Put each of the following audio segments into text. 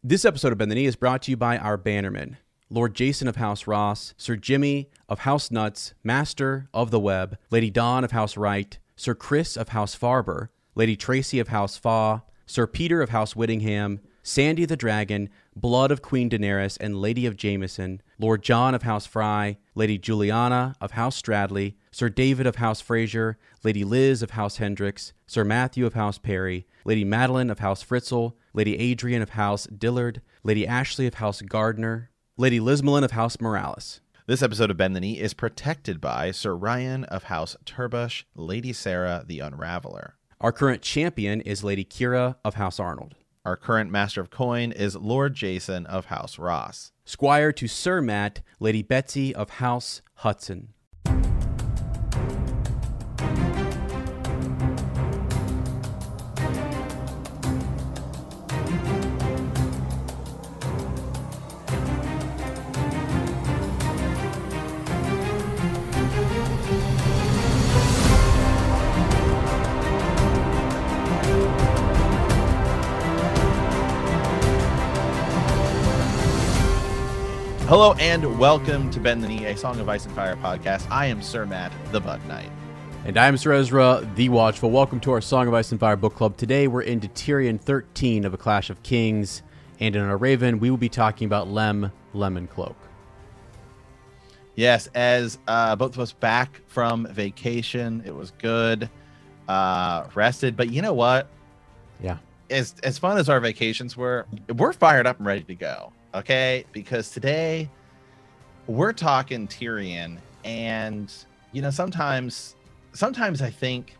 This episode of Bend the Knee is brought to you by our bannermen, Lord Jason of House Ross, Sir Jimmy of House Nuts, Master of the Web, Lady Dawn of House Wright, Sir Chris of House Farber, Lady Tracy of House Faw, Sir Peter of House Whittingham, Sandy the Dragon, Blood of Queen Daenerys and Lady of Jameson, Lord John of House Fry, Lady Juliana of House Stradley, Sir David of House Fraser, Lady Liz of House Hendricks, Sir Matthew of House Perry, Lady Madeline of House Fritzl, Lady Adrian of House Dillard, Lady Ashley of House Gardner, Lady Lismelin of House Morales. This episode of Bend the Knee is protected by Sir Ryan of House Turbush, Lady Sarah the Unraveler. Our current champion is Lady Kira of House Arnold. Our current Master of Coin is Lord Jason of House Ross. Squire to Sir Matt, Lady Betsy of House Hudson. Hello and welcome to Bend the Knee, a Song of Ice and Fire podcast. I am Sir Matt, the Bug Knight. And I'm Sir Ezra, the Watchful. Welcome to our Song of Ice and Fire book club. Today we're into Tyrion 13 of A Clash of Kings, and in our Raven, we will be talking about Lemon Cloak. Yes, as both of us back from vacation, it was good, rested, but you know what? Yeah. As fun as our vacations were, we're fired up and ready to go. Okay, because today we're talking Tyrion, and you know sometimes I think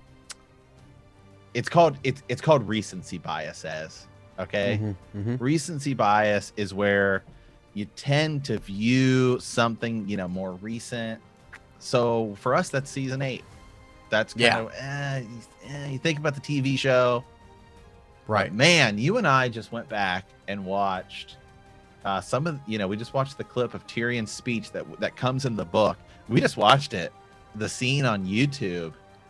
it's called recency bias. Okay, recency bias is where you tend to view something more recent. So for us, that's season 8. That's kind of you think about the TV show, right? But man, you and I just went back and watched. We just watched the clip of Tyrion's speech that comes in the book. We just watched it, the scene on YouTube,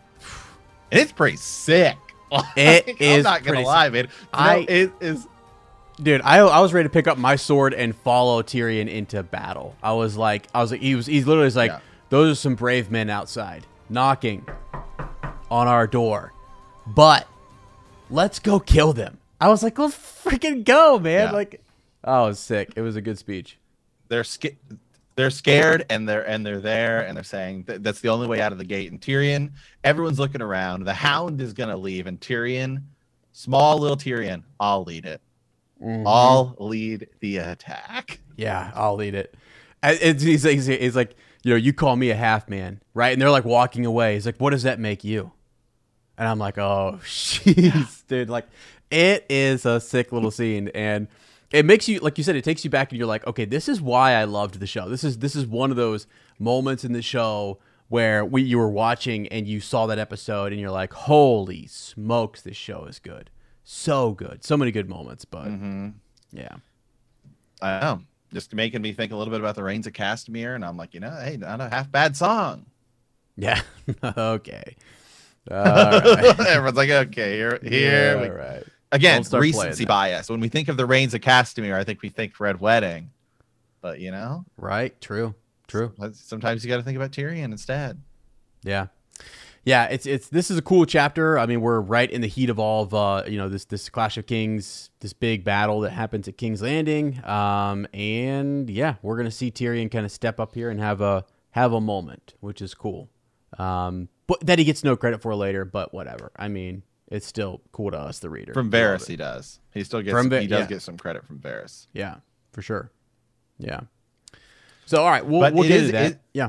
and it's pretty sick. I'm not gonna lie, man. It is. Dude, I was ready to pick up my sword and follow Tyrion into battle. I was like, he's literally like, those are some brave men outside knocking on our door, but let's go kill them. I was like, let's freaking go, man! Like. Oh, it was sick. It was a good speech. They're scared, and they're there, and they're saying that's the only way out of the gate. And Tyrion, everyone's looking around. The Hound is gonna leave, and Tyrion, small little Tyrion, I'll lead it. Mm-hmm. I'll lead the attack. Yeah, I'll lead it. He's like, you call me a half man, right? And they're like walking away. He's like, what does that make you? And I'm like, oh, jeez, dude. Like, it is a sick little scene, and. It makes you, like you said, it takes you back and you're like, okay, this is why I loved the show. This is one of those moments in the show where you were watching and you saw that episode and you're like, holy smokes, this show is good. So good. So many good moments, but yeah. I know. Just making me think a little bit about the Rains of Castamere, and I'm like, hey, not a half bad song. Yeah. Okay. All right. Everyone's like, okay, here we go. Right. Again, recency bias. When we think of the Rains of Castamere, I think we think Red Wedding. But, Right. True. Sometimes you got to think about Tyrion instead. Yeah. Yeah, this is a cool chapter. I mean, we're right in the heat of all of, this Clash of Kings, this big battle that happens at King's Landing. And, yeah, we're going to see Tyrion kind of step up here and have a moment, which is cool. But that he gets no credit for later, but whatever. I mean... It's still cool to us, the reader. From Varys, he does. He still gets. He does get some credit from Varys. Yeah, for sure. Yeah. So, all right, we'll get into that. Yeah.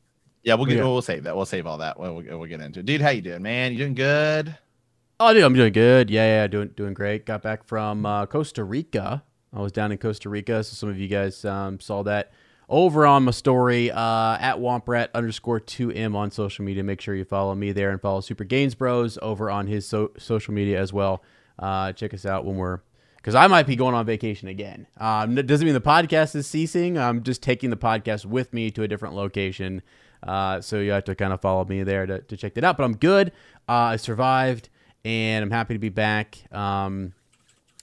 We'll save that. We'll save all that. We'll get into it. Dude, how you doing, man? You doing good? Oh, dude, I'm doing good. Yeah, doing great. Got back from Costa Rica. I was down in Costa Rica, so some of you guys saw that over on my story at Womprat_2M on social media. Make sure you follow me there and follow Super Gains Bros over on his social media as well. Check us out because I might be going on vacation again. It doesn't mean the podcast is ceasing. I'm just taking the podcast with me to a different location. So you have to kind of follow me there to check that out. But I'm good. I survived, and I'm happy to be back.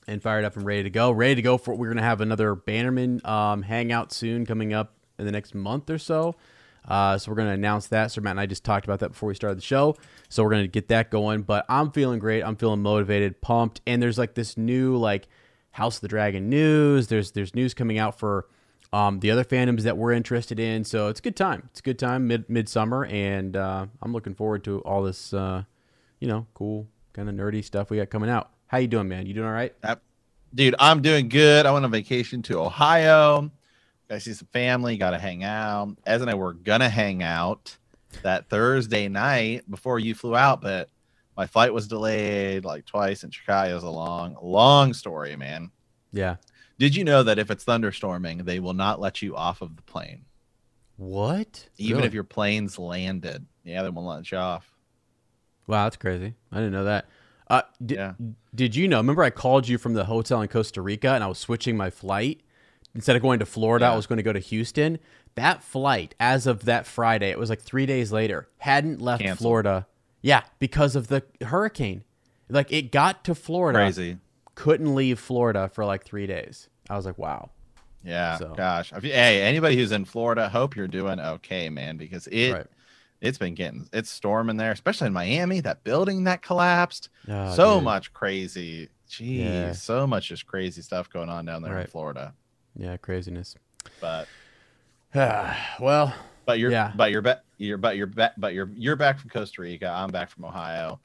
and fired up and ready to go. Ready to go for. We're gonna have another Bannerman hangout soon, coming up in the next month or so. So we're gonna announce that. So Matt and I just talked about that before we started the show. So we're gonna get that going. But I'm feeling great. I'm feeling motivated, pumped, and there's like this new like House of the Dragon news. There's news coming out for the other fandoms that we're interested in. So it's a good time. It's a good time midsummer, and I'm looking forward to all this cool kind of nerdy stuff we got coming out. How you doing, man? You doing all right? Dude, I'm doing good. I went on vacation to Ohio. Got to see some family. Got to hang out. Ez and I were gonna hang out that Thursday night before you flew out, but my flight was delayed like twice, and Chicago is a long story, man. Yeah. Did you know that if it's thunderstorming, they will not let you off of the plane? What? Even Really? if your plane's landed. Yeah, they won't let you off. Wow, that's crazy. I didn't know that. Yeah. Did you know? Remember, I called you from the hotel in Costa Rica, and I was switching my flight. Instead of going to Florida, Yeah. I was going to go to Houston. That flight, as of that Friday, it was like 3 days later, hadn't left Canceled. Florida. Yeah, because of the hurricane. Like, it got to Florida. Crazy. Couldn't leave Florida for like 3 days. I was like, wow. Yeah. So- Gosh. Hey, anybody who's in Florida, hope you're doing okay, man, because Right. it's storming there, especially in Miami. That building that collapsed. Oh, So dude. much crazy. Jeez, Yeah. so much just crazy stuff going on down there in Right. Florida. Yeah, craziness. But Well, you're Yeah. you're back from Costa Rica. I'm back from Ohio.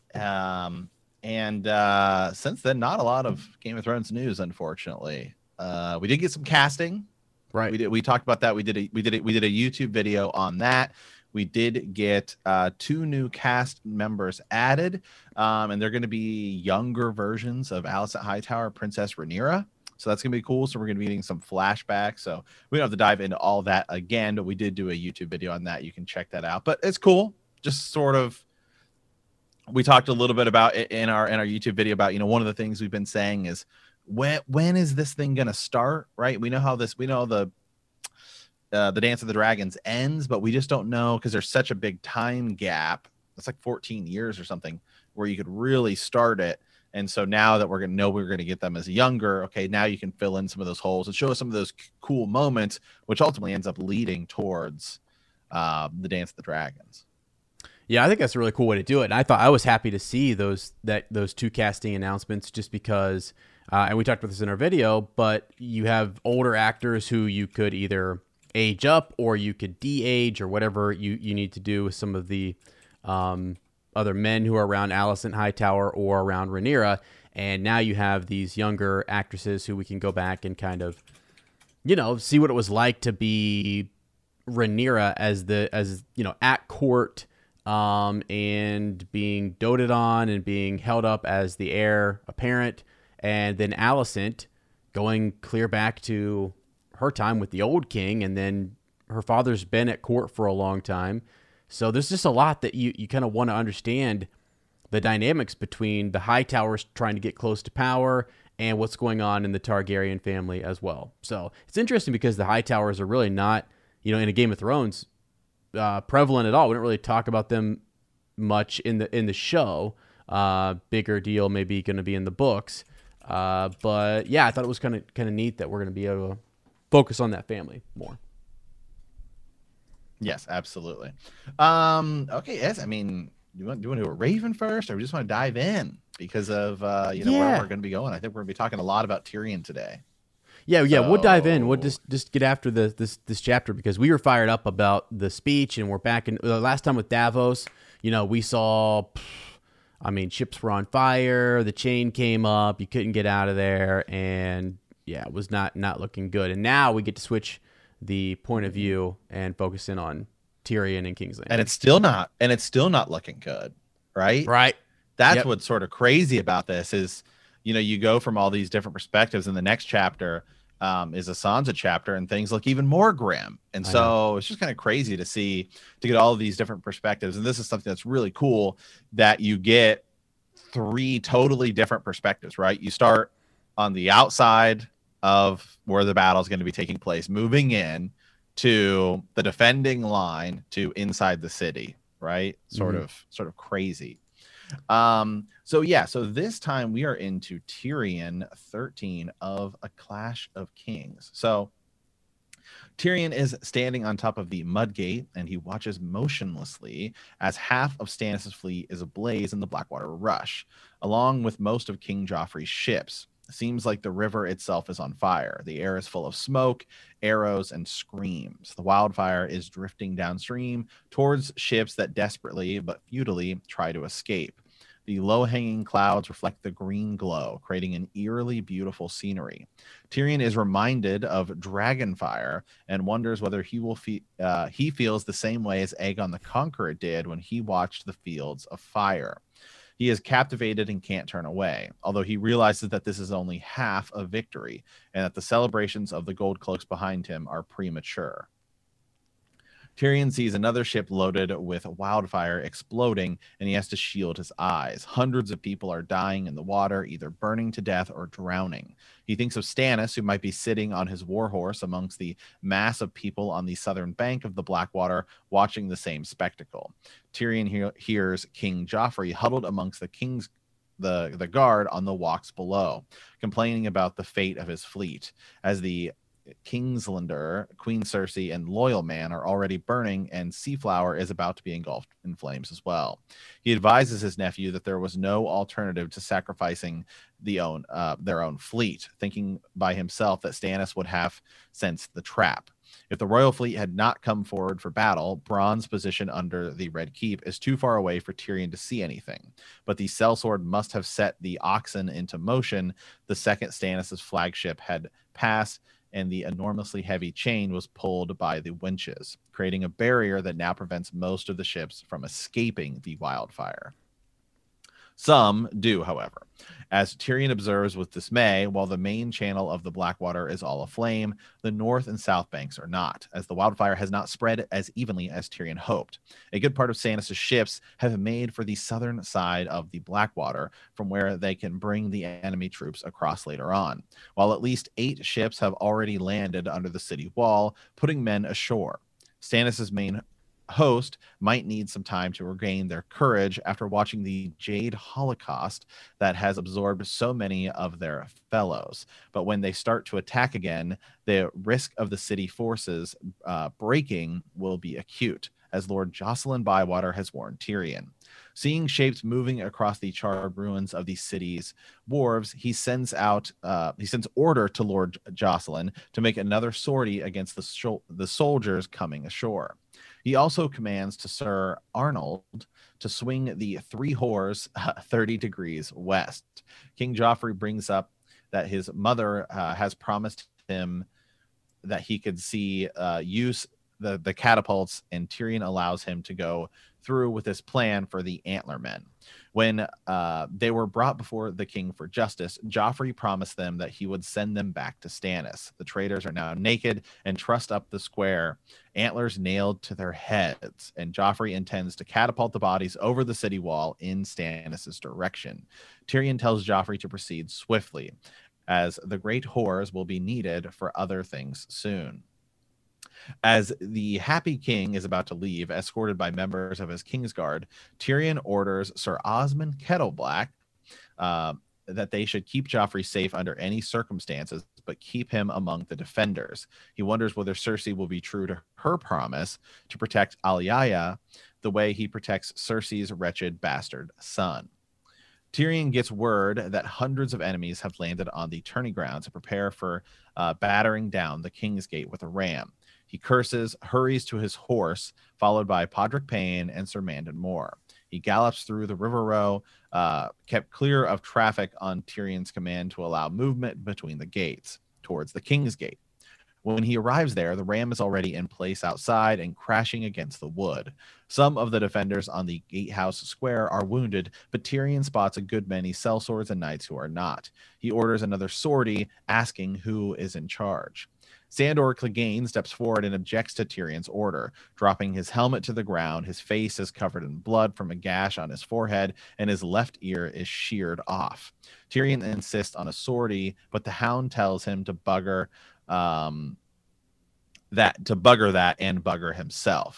And since then, not a lot of Game of Thrones news, unfortunately. We did get some casting. right. We talked about that. We did a YouTube video on that. We did get 2 new cast members added, and they're going to be younger versions of Alicent Hightower, Princess Rhaenyra. So that's going to be cool. So we're going to be getting some flashbacks. So we don't have to dive into all that again, but we did do a YouTube video on that. You can check that out. But it's cool. Just sort of, we talked a little bit about it in our YouTube video about, one of the things we've been saying is when is this thing going to start? Right? We know the Dance of the Dragons ends, but we just don't know because there's such a big time gap. It's like 14 years or something where you could really start it. And so now that we're going to get them as younger, okay, now you can fill in some of those holes and show us some of those cool moments, which ultimately ends up leading towards the Dance of the Dragons. Yeah, I think that's a really cool way to do it. And I was happy to see those 2 casting announcements just because, and we talked about this in our video, but you have older actors who you could either age up or you could de-age or whatever you need to do with some of the other men who are around Alicent Hightower or around Rhaenyra. And now you have these younger actresses who we can go back and kind of, see what it was like to be Rhaenyra as at court, and being doted on and being held up as the heir apparent, and then Alicent going clear back to her time with the old king, and then her father's been at court for a long time. So there's just a lot that you kind of want to understand the dynamics between the Hightowers trying to get close to power and what's going on in the Targaryen family as well. So it's interesting because the Hightowers are really not, in a Game of Thrones, prevalent at all. We don't really talk about them much in the show. Bigger deal maybe going to be in the books. But yeah, I thought it was kind of neat that we're going to be able to focus on that family more. Yes, absolutely. Okay, yes. I mean, do you want to do a Raven first, or we just want to dive in because of where we're going to be going? I think we're going to be talking a lot about Tyrion today. Yeah, we'll dive in. We'll just get after this chapter because we were fired up about the speech, and we're back in the last time with Davos. We saw, ships were on fire. The chain came up. You couldn't get out of there, and yeah, it was not looking good. And now we get to switch the point of view and focus in on Tyrion and King's Landing. And it's still not looking good, right? Right. That's Yep. what's sort of crazy about this is, you go from all these different perspectives, and the next chapter is a Sansa chapter, and things look even more grim. And so it's just kind of crazy to get all of these different perspectives. And this is something that's really cool that you get 3 totally different perspectives, right? You start on the outside of where the battle is going to be taking place, moving in to the defending line to inside the city, right? Sort of crazy. So this time we are into Tyrion 13 of A Clash of Kings. So Tyrion is standing on top of the Mudgate, and he watches motionlessly as half of Stannis' fleet is ablaze in the Blackwater Rush, along with most of King Joffrey's ships. It seems like the river itself is on fire. The air is full of smoke, arrows, and screams. The wildfire is drifting downstream towards ships that desperately but futilely try to escape. The low-hanging clouds reflect the green glow, creating an eerily beautiful scenery. Tyrion is reminded of Dragonfire and wonders whether he feels the same way as Aegon the Conqueror did when he watched the fields of fire. He is captivated and can't turn away, although he realizes that this is only half of victory and that the celebrations of the Gold Cloaks behind him are premature. Tyrion sees another ship loaded with wildfire exploding, and he has to shield his eyes. Hundreds of people are dying in the water, either burning to death or drowning. He thinks of Stannis, who might be sitting on his warhorse amongst the mass of people on the southern bank of the Blackwater, watching the same spectacle. Tyrion hears King Joffrey huddled amongst the guard on the walks below, complaining about the fate of his fleet, as the Kingslander, Queen Cersei, and Loyal Man are already burning, and Seaflower is about to be engulfed in flames as well. He advises his nephew that there was no alternative to sacrificing their own fleet, thinking by himself that Stannis would have sensed the trap. If the royal fleet had not come forward for battle, Bronn's position under the Red Keep is too far away for Tyrion to see anything. But the sellsword must have set the oxen into motion the second Stannis' flagship had passed, and the enormously heavy chain was pulled by the winches, creating a barrier that now prevents most of the ships from escaping the wildfire. Some do, however. As Tyrion observes with dismay, while the main channel of the Blackwater is all aflame, the north and south banks are not, as the wildfire has not spread as evenly as Tyrion hoped. A good part of Stannis' ships have made for the southern side of the Blackwater, from where they can bring the enemy troops across later on, while at least 8 ships have already landed under the city wall, putting men ashore. Stannis' main host might need some time to regain their courage after watching the Jade Holocaust that has absorbed so many of their fellows. But when they start to attack again, the risk of the city forces breaking will be acute, as Lord Jocelyn Bywater has warned Tyrion. Seeing shapes moving across the charred ruins of the city's wharves, he sends order to Lord Jocelyn to make another sortie against the soldiers coming ashore. He also commands to Sir Arnold to swing the 3 whores 30 degrees west. King Joffrey brings up that his mother has promised him that he could see use the catapults, and Tyrion allows him to go through with this plan for the Antler Men. When they were brought before the king for justice, Joffrey promised them that he would send them back to Stannis. The traitors are now naked and trussed up the square, antlers nailed to their heads, and Joffrey intends to catapult the bodies over the city wall in Stannis' direction. Tyrion tells Joffrey to proceed swiftly, as the great whores will be needed for other things soon. As the Happy King is about to leave, escorted by members of his Kingsguard, Tyrion orders Sir Osmond Kettleblack that they should keep Joffrey safe under any circumstances, but keep him among the defenders. He wonders whether Cersei will be true to her promise to protect Alyaya the way he protects Cersei's wretched bastard son. Tyrion gets word that hundreds of enemies have landed on the tourney grounds and prepare for battering down the Kingsgate with a ram. He curses, hurries to his horse, followed by Podrick Payne and Sir Mandon Moore. He gallops through the River Row, kept clear of traffic on Tyrion's command to allow movement between the gates towards the King's Gate. When he arrives there, the ram is already in place outside and crashing against the wood. Some of the defenders on the gatehouse square are wounded, but Tyrion spots a good many sellswords and knights who are not. He orders another sortie, asking who is in charge. Sandor Clegane steps forward and objects to Tyrion's order. Dropping his helmet to the ground, his face is covered in blood from a gash on his forehead, and his left ear is sheared off. Tyrion insists on a sortie, but the Hound tells him to bugger that and bugger himself.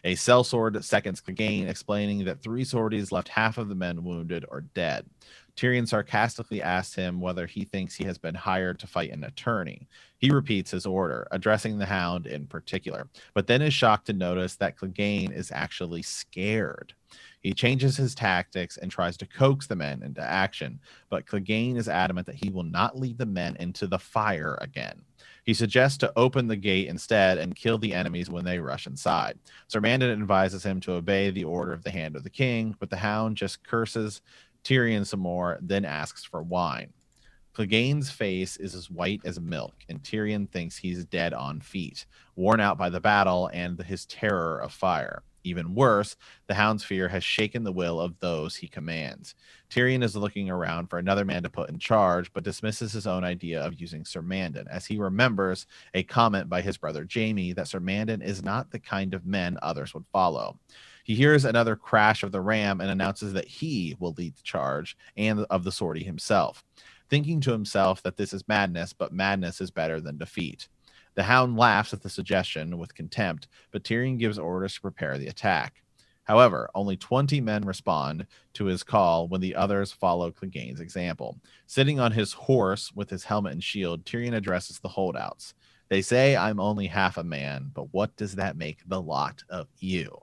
A sellsword seconds Clegane, explaining that 3 sorties left half of the men wounded or dead. Tyrion sarcastically asks him whether he thinks he has been hired to fight an attorney. He repeats his order, addressing the Hound in particular, but then is shocked to notice that Clegane is actually scared. He changes his tactics and tries to coax the men into action, but Clegane is adamant that he will not lead the men into the fire again. He suggests to open the gate instead and kill the enemies when they rush inside. Sir Mandon advises him to obey the order of the Hand of the King, but the Hound just curses Tyrion some more, then asks for wine. Clegane's face is as white as milk, and Tyrion thinks he's dead on feet, worn out by the battle and his terror of fire. Even worse, the Hound's fear has shaken the will of those he commands. Tyrion is looking around for another man to put in charge, but dismisses his own idea of using Sir Mandon, as he remembers a comment by his brother Jaime that Sir Mandon is not the kind of men others would follow. He hears another crash of the ram and announces that he will lead the charge, and of the sortie himself, thinking to himself that this is madness, but madness is better than defeat. The Hound laughs at the suggestion with contempt, but Tyrion gives orders to prepare the attack. However, only 20 men respond to his call when the others follow Clegane's example. Sitting on his horse with his helmet and shield, Tyrion addresses the holdouts. They say, "I'm only half a man, but what does that make the lot of you?"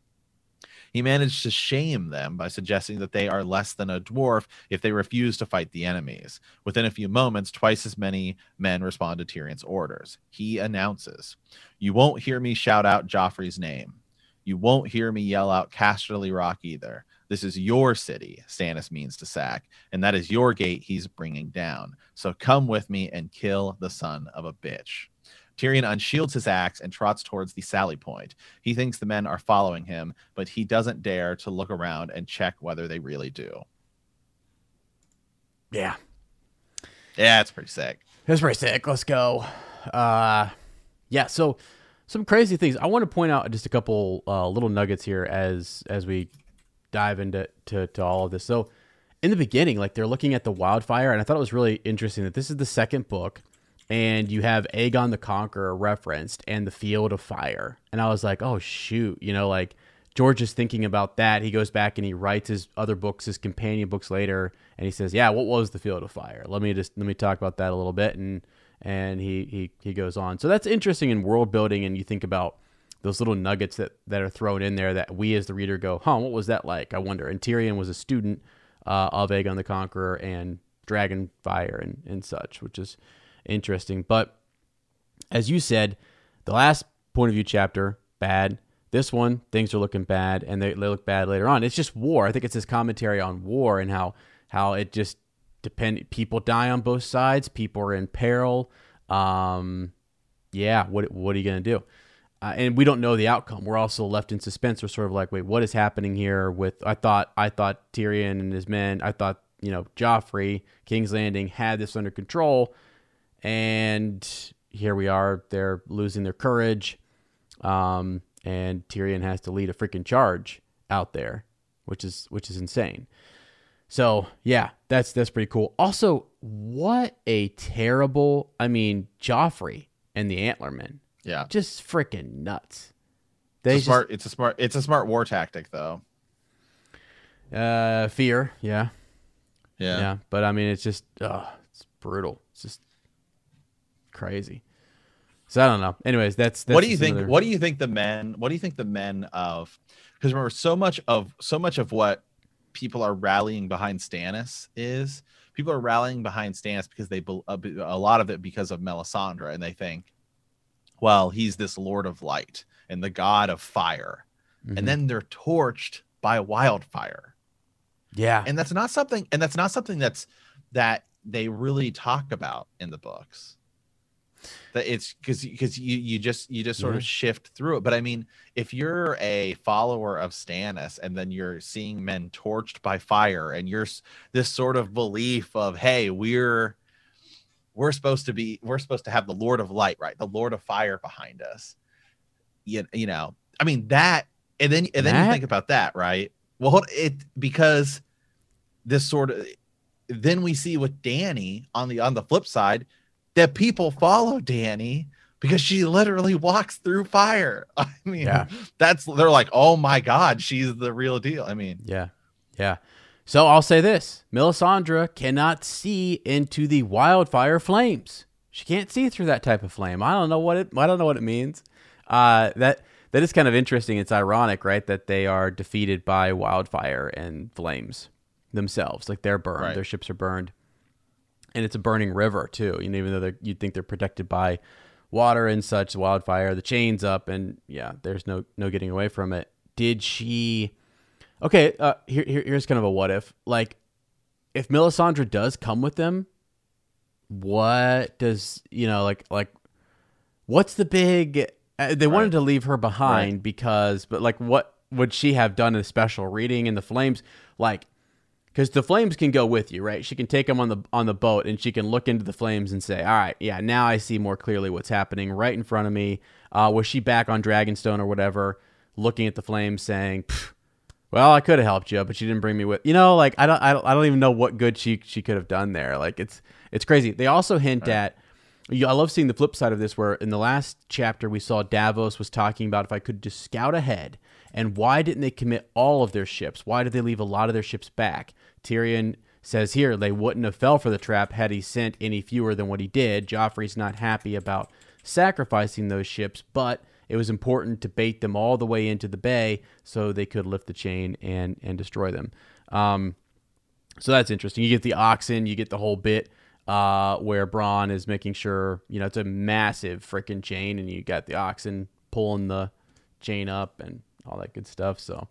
He managed to shame them by suggesting that they are less than a dwarf if they refuse to fight the enemies. Within a few moments, twice as many men respond to Tyrion's orders. He announces, "You won't hear me shout out Joffrey's name. You won't hear me yell out Casterly Rock either. This is your city, Stannis means to sack, and that is your gate he's bringing down. So come with me and kill the son of a bitch." Tyrion unshields his axe and trots towards the sally point. He thinks the men are following him, but he doesn't dare to look around and check whether they really do. Yeah. Yeah, it's pretty sick. It's pretty sick. Let's go. Yeah, so some crazy things. I want to point out just a couple little nuggets here as we dive into all of this. So in the beginning, like they're looking at the wildfire, and I thought it was really interesting that this is the second book, and you have Aegon the Conqueror referenced and the Field of Fire. And I was like, oh, shoot. You know, like George is thinking about that. He goes back and he writes his other books, his companion books later. And he says, yeah, what was the Field of Fire? Let me talk about that a little bit. And he goes on. So that's interesting in world building. And you think about those little nuggets that are thrown in there that we as the reader go, what was that like? I wonder. And Tyrion was a student of Aegon the Conqueror and Dragon Fire and such, which is interesting. But as you said, the last point of view chapter, bad. This one, things are looking bad, and they look bad later on. It's just war. I think it's his commentary on war and how it just people die on both sides. People are in peril. Yeah, what are you going to do? And we don't know the outcome. We're also left in suspense. We're sort of like, wait, what is happening here with, I thought Tyrion and his men, I thought, Joffrey, King's Landing had this under control. And here we are, they're losing their courage. And Tyrion has to lead a freaking charge out there, which is insane. So yeah, that's pretty cool. Also, what a terrible, Joffrey and the Antlermen. Yeah. Just freaking nuts. It's a smart war tactic though. Fear. Yeah. Yeah. Yeah. But it's just, it's brutal. It's just crazy. So I don't know. Anyways, that's what do you think? What do you think the men of? Because remember, so much of what people are rallying behind Stannis is people are rallying behind Stannis because a lot of it because of Melisandre, and they think, well, he's this Lord of Light and the God of Fire, and then they're torched by wildfire. Yeah, and that's not something that they really talk about in the books. That it's because you just sort of shift through it. But if you're a follower of Stannis and then you're seeing men torched by fire, and you're this sort of belief of, hey, we're supposed to have the Lord of Light, right, the Lord of Fire behind us. That, and then you think about that, right? Well, because this sort of, then we see with Dany on the flip side, that people follow Dany because she literally walks through fire. I mean, Yeah. they're like, oh my God, she's the real deal. I mean, Yeah. Yeah. So I'll say this. Melisandre cannot see into the wildfire flames. She can't see through that type of flame. I don't know what it means. That is kind of interesting. It's ironic, right? That they are defeated by wildfire and flames themselves. Like they're burned. Right. Their ships are burned. And it's a burning river too. You know, even though you'd think they're protected by water and such, wildfire, the chain's up, and yeah, there's no getting away from it. Did she? Okay, here's kind of a what if. Like, if Melisandre does come with them, what does what's the big? They wanted to leave her behind but like, what would she have done a special reading in the flames? Like, because the flames can go with you, right? She can take them on the boat, and she can look into the flames and say, all right, yeah, now I see more clearly what's happening right in front of me. Was she back on Dragonstone or whatever, looking at the flames saying, well, I could have helped you, but she didn't bring me with, like, I don't even know what good she could have done there. Like, it's crazy. They also hint at, I love seeing the flip side of this, where in the last chapter we saw Davos was talking about if I could just scout ahead, and why didn't they commit all of their ships? Why did they leave a lot of their ships back? Tyrion says here they wouldn't have fell for the trap had he sent any fewer than what he did. Joffrey's not happy about sacrificing those ships, but it was important to bait them all the way into the bay so they could lift the chain and destroy them. So that's interesting. You get the oxen, you get the whole bit where Bronn is making sure, it's a massive freaking chain, and you got the oxen pulling the chain up and all that good stuff. So,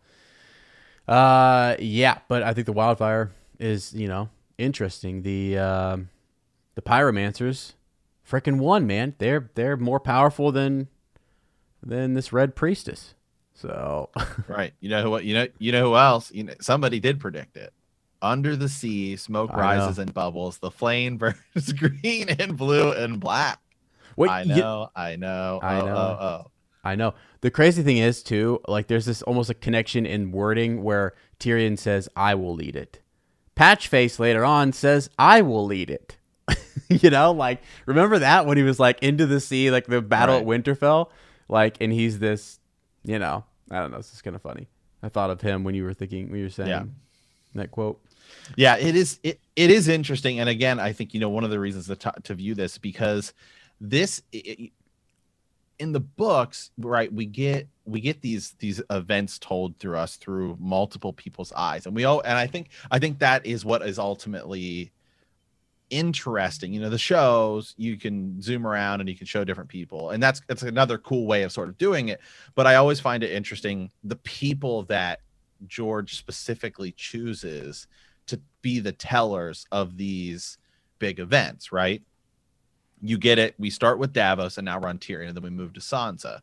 yeah, but I think the wildfire is, interesting. The pyromancers freaking won, man. They're more powerful than this red priestess. So right. You know what? You know who else? Somebody did predict it. Under the sea, smoke rises and bubbles. The flame burns green and blue and black. Wait, I know. I know. The crazy thing is too, like, there's this almost a connection in wording where Tyrion says, "I will lead it." Patchface later on says, "I will lead it." Like, remember that when he was like into the sea, like the battle at Winterfell, like, and he's this, I don't know. It's just kind of funny. I thought of him when you were saying that quote. Yeah, it is interesting. And again, I think, one of the reasons to view this, because this in the books, right, we get these events told through us through multiple people's eyes. And I think that is what is ultimately interesting. The shows, you can zoom around and you can show different people, and that's another cool way of sort of doing it. But I always find it interesting, the people that George specifically chooses to be the tellers of these big events, right? You get it. We start with Davos, and now we're on Tyrion, and then we move to Sansa.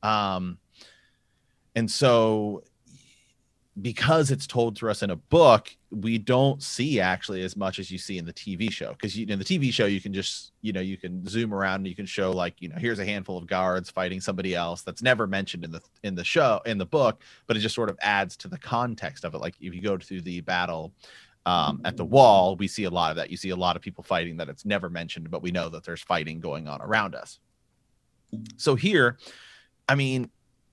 And so, because it's told to us in a book, we don't see actually as much as you see in the TV show. Because in the TV show, you can just, you can zoom around and you can show, like, here's a handful of guards fighting somebody else that's never mentioned in the book, but it just sort of adds to the context of it. Like, if you go through the battle at the Wall, we see a lot of that. You see a lot of people fighting that it's never mentioned, but we know that there's fighting going on around us. So here, I mean,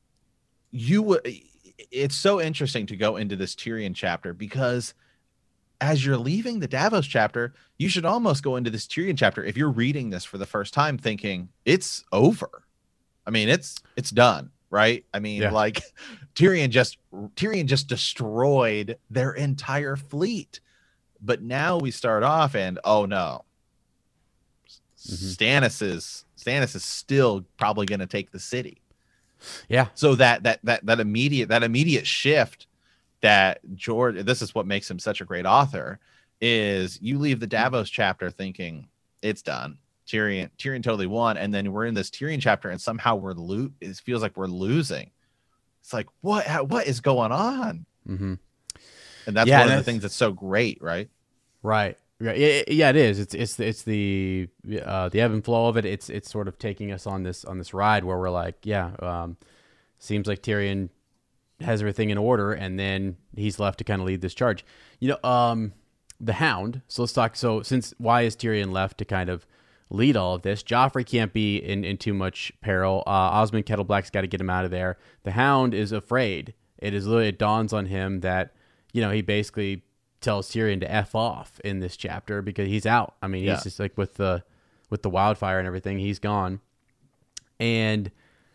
it's so interesting to go into this Tyrion chapter, because as you're leaving the Davos chapter, you should almost go into this Tyrion chapter, if you're reading this for the first time, thinking it's over. I mean, it's done, right? I mean, like, Tyrion just destroyed their entire fleet. But now we start off and, oh no, Stannis is still probably going to take the city. Yeah. So that immediate shift that George, this is what makes him such a great author, is you leave the Davos chapter thinking it's done. Tyrion totally won, and then we're in this Tyrion chapter, and somehow it feels like we're losing. It's like, what is going on? Mm-hmm. And that's one of the things that's so great, right? Right. Yeah, it is. It's the ebb and flow of it. It's sort of taking us on this ride where we're like, seems like Tyrion has everything in order, and then he's left to kind of lead this charge. The Hound. So let's talk. So why is Tyrion left to kind of lead all of this. Joffrey can't be in too much peril. Osmond Kettleblack's got to get him out of there. The Hound is afraid. It dawns on him that, he basically tells Tyrion to F off in this chapter because he's out. I mean, he's just like with the wildfire and everything, he's gone. And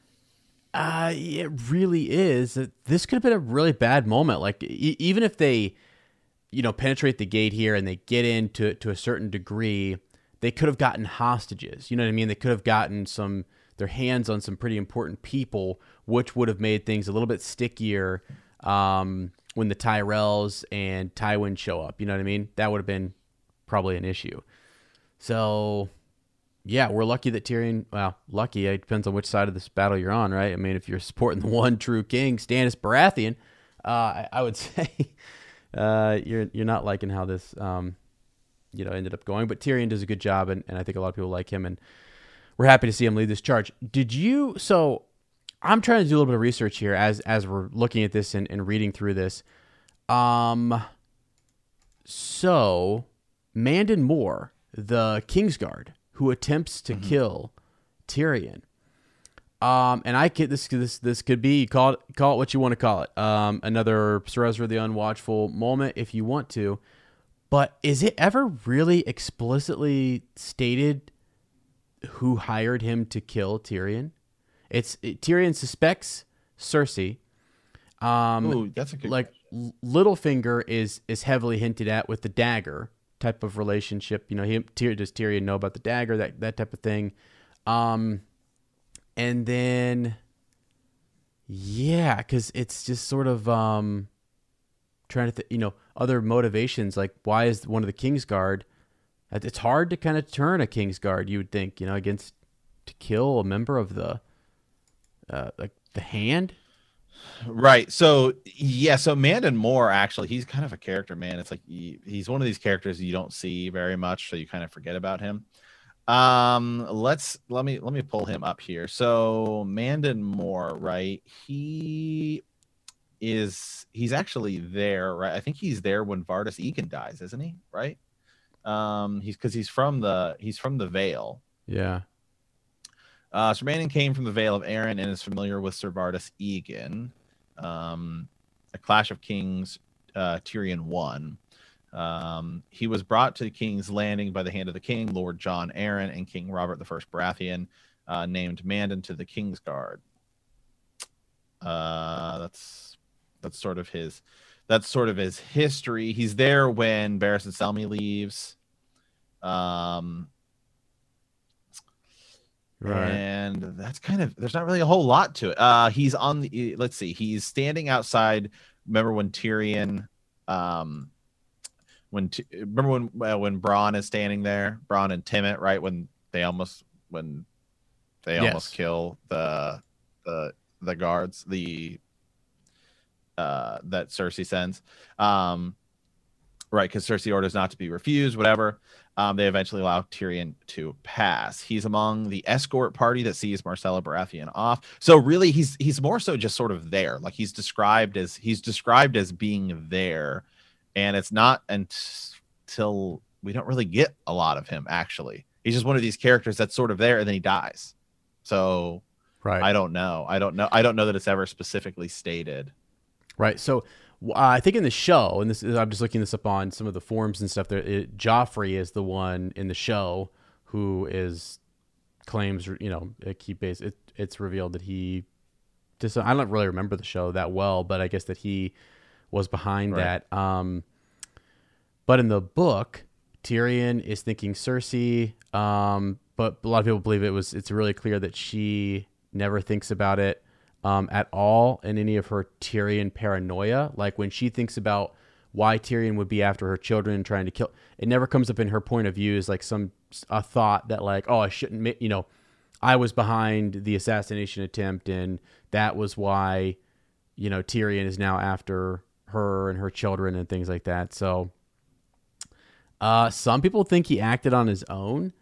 it really is. This could have been a really bad moment. Like, even if they, penetrate the gate here and they get in to a certain degree, they could have gotten hostages. You know what I mean? They could have gotten their hands on some pretty important people, which would have made things a little bit stickier when the Tyrells and Tywin show up. You know what I mean? That would have been probably an issue. So, yeah, we're lucky that Tyrion, lucky, it depends on which side of this battle you're on, right? I mean, if you're supporting the one true king, Stannis Baratheon, I would say you're not liking how this, ended up going. But Tyrion does a good job, and I think a lot of people like him, and we're happy to see him lead this charge. So I'm trying to do a little bit of research here as we're looking at this and reading through this. So Mandon Moore, the Kingsguard, who attempts to kill Tyrion. And this could be, call it what you want to call it. Another Ser Ezra the Unwatchful moment if you want to. But is it ever really explicitly stated who hired him to kill Tyrion? Tyrion suspects Cersei. Ooh, that's a good question. Littlefinger is heavily hinted at with the dagger type of relationship. Does Tyrion know about the dagger, that type of thing? And then, because it's just sort of trying to other motivations, like why is one of the Kingsguard? It's hard to kind of turn a Kingsguard, you would think, against to kill a member of the the Hand. Right. So Mandon Moore, actually, he's kind of a character, man. It's like he's one of these characters you don't see very much, so you kind of forget about him. Let me pull him up here. So Mandon Moore, right? He's actually there, right? I think he's there when Vardis Egan dies, isn't he? Right? He's from the Vale. Yeah. Sir Mandon came from the Vale of Arryn and is familiar with Ser Vardis Egan. A Clash of Kings, Tyrion 1. He was brought to the King's Landing by the hand of the king, Lord John Arryn, and King Robert I Baratheon, named Mandon to the Kingsguard. That's sort of his history. He's there when Barristan Selmy leaves. Right. And that's there's not really a whole lot to it. He's on the, let's see, he's standing outside. Remember when Tyrion, when Bronn is standing there, Bronn and Timett, right? When they almost kill the guards, that Cersei sends. Right, because Cersei orders not to be refused, whatever. They eventually allow Tyrion to pass. He's among the escort party that sees Myrcella Baratheon off. So really, he's more so just sort of there. Like he's described as being there, and it's not until we don't really get a lot of him. Actually, he's just one of these characters that's sort of there, and then he dies. So right, I don't know that it's ever specifically stated. Right. So I think in the show, and I'm just looking this up on some of the forums and stuff. Joffrey is the one in the show who claims, it's revealed that he. I don't really remember the show that well, but I guess that he was behind that. But in the book, Tyrion is thinking Cersei, but a lot of people believe it's really clear that she never thinks about it at all in any of her Tyrion paranoia. Like when she thinks about why Tyrion would be after her children and trying to kill, it never comes up in her point of view as like a thought that like, oh, I shouldn't, I was behind the assassination attempt and that was why, Tyrion is now after her and her children and things like that. So some people think he acted on his own.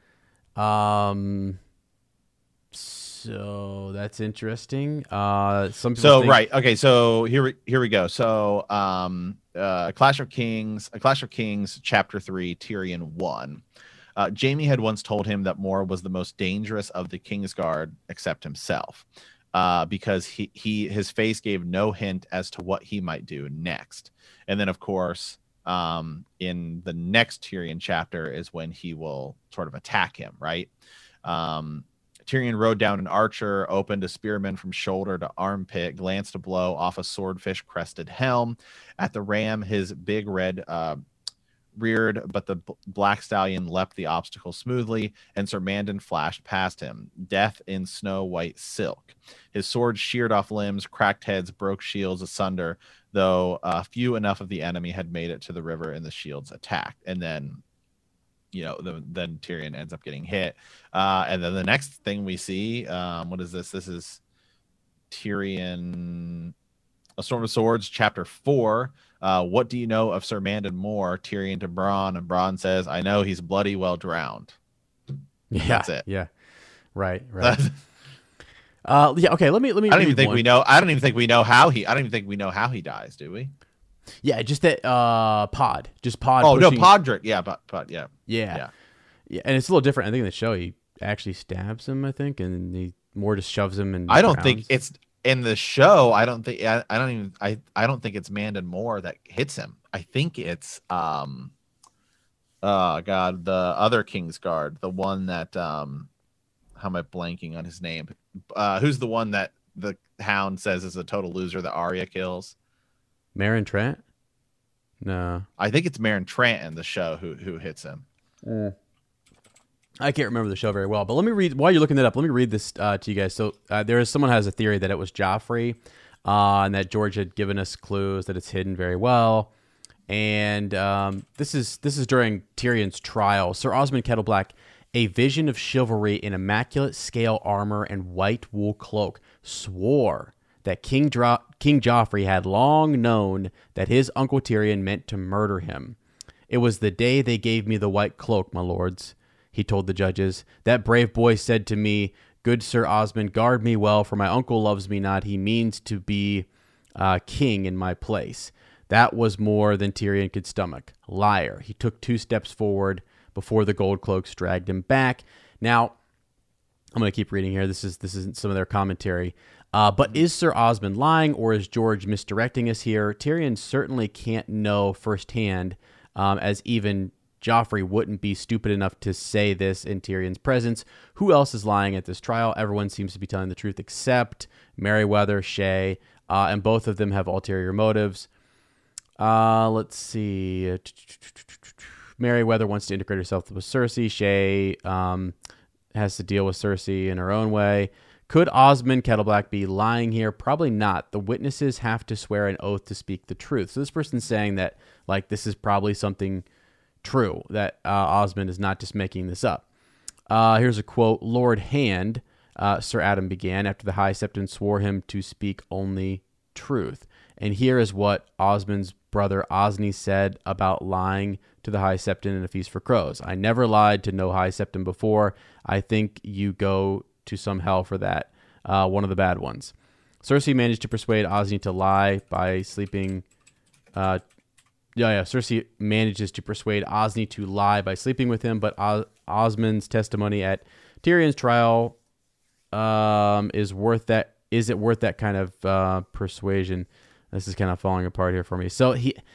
So that's interesting. Some people think... right. Okay. So here we go. So, Clash of Kings, Chapter 3, Tyrion 1. Jaime had once told him that Mor was the most dangerous of the Kingsguard except himself, because his face gave no hint as to what he might do next. And then, of course, in the next Tyrion chapter is when he will sort of attack him, right? Tyrion rode down an archer, opened a spearman from shoulder to armpit, glanced a blow off a swordfish-crested helm. At the ram, his big red reared, but the black stallion leapt the obstacle smoothly, and Sir Mandon flashed past him, death in snow-white silk. His sword sheared off limbs, cracked heads, broke shields asunder, though few enough of the enemy had made it to the river and the shields attacked. And then, then Tyrion ends up getting hit. And then the next thing we see, what is this? This is Tyrion, A Storm of Swords, chapter 4. What do you know of Sir Mandon Mor? Tyrion to Bronn, and Bronn says, I know he's bloody well drowned. Yeah, that's it. Yeah, right. Yeah, okay. Let me. I don't even think we know. I don't even think we know how he dies. Do we? Yeah, just that Pod. Oh pushing... no, Podrick. Yeah, Pod. Yeah, and it's a little different. I think in the show he actually stabs him. I think, and he more just shoves him. And I don't think it's in the show. I don't think it's Mandon Mor that hits him. I think it's the other Kingsguard, the one that how am I blanking on his name? Who's the one that the Hound says is a total loser that Arya kills? Meryn Trant? No. I think it's Meryn Trant in the show who hits him. I can't remember the show very well, but let me read, while you're looking that up, let me read this to you guys. So someone has a theory that it was Joffrey, and that George had given us clues that it's hidden very well. And this is during Tyrion's trial. Sir Osmond Kettleblack, a vision of chivalry in immaculate scale armor and white wool cloak, swore that King Joffrey had long known that his uncle Tyrion meant to murder him. It was the day they gave me the white cloak, my lords, he told the judges. That brave boy said to me, good Sir Osmond, guard me well, for my uncle loves me not. He means to be king in my place. That was more than Tyrion could stomach. Liar. He took 2 steps forward before the gold cloaks dragged him back. Now, I'm going to keep reading here. This is some of their commentary. But is Sir Osmond lying, or is George misdirecting us here? Tyrion certainly can't know firsthand, as even Joffrey wouldn't be stupid enough to say this in Tyrion's presence. Who else is lying at this trial? Everyone seems to be telling the truth except Merryweather, Shae, and both of them have ulterior motives. Let's see. Merryweather wants to integrate herself with Cersei. Shae has to deal with Cersei in her own way. Could Osmond Kettleblack be lying here? Probably not. The witnesses have to swear an oath to speak the truth. So this person's saying that this is probably something true, that Osmond is not just making this up. Here's a quote. Lord Hand, Sir Adam began, after the High Septon swore him to speak only truth. And here is what Osmond's brother Osney said about lying to the High Septon in A Feast for Crows. I never lied to no High Septon before. I think you go to some hell for that. One of the bad ones. Cersei managed to persuade Osney to lie by sleeping. Cersei manages to persuade Osney to lie by sleeping with him, but Osmond's testimony at Tyrion's trial is it worth that kind of persuasion? This is kind of falling apart here for me. So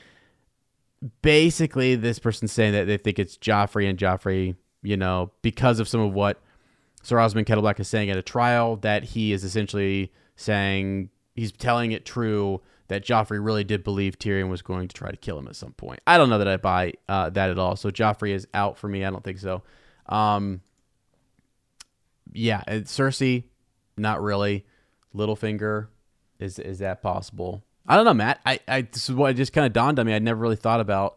this person's saying that they think it's Joffrey, and Joffrey, because of some of what Sir Osmond Kettleblack is saying at a trial, that he is essentially saying, he's telling it true, that Joffrey really did believe Tyrion was going to try to kill him at some point. I don't know that I buy that at all. So Joffrey is out for me. I don't think so. And Cersei, not really. Littlefinger, is that possible? I don't know, Matt. This is what just kind of dawned on me. I'd never really thought about,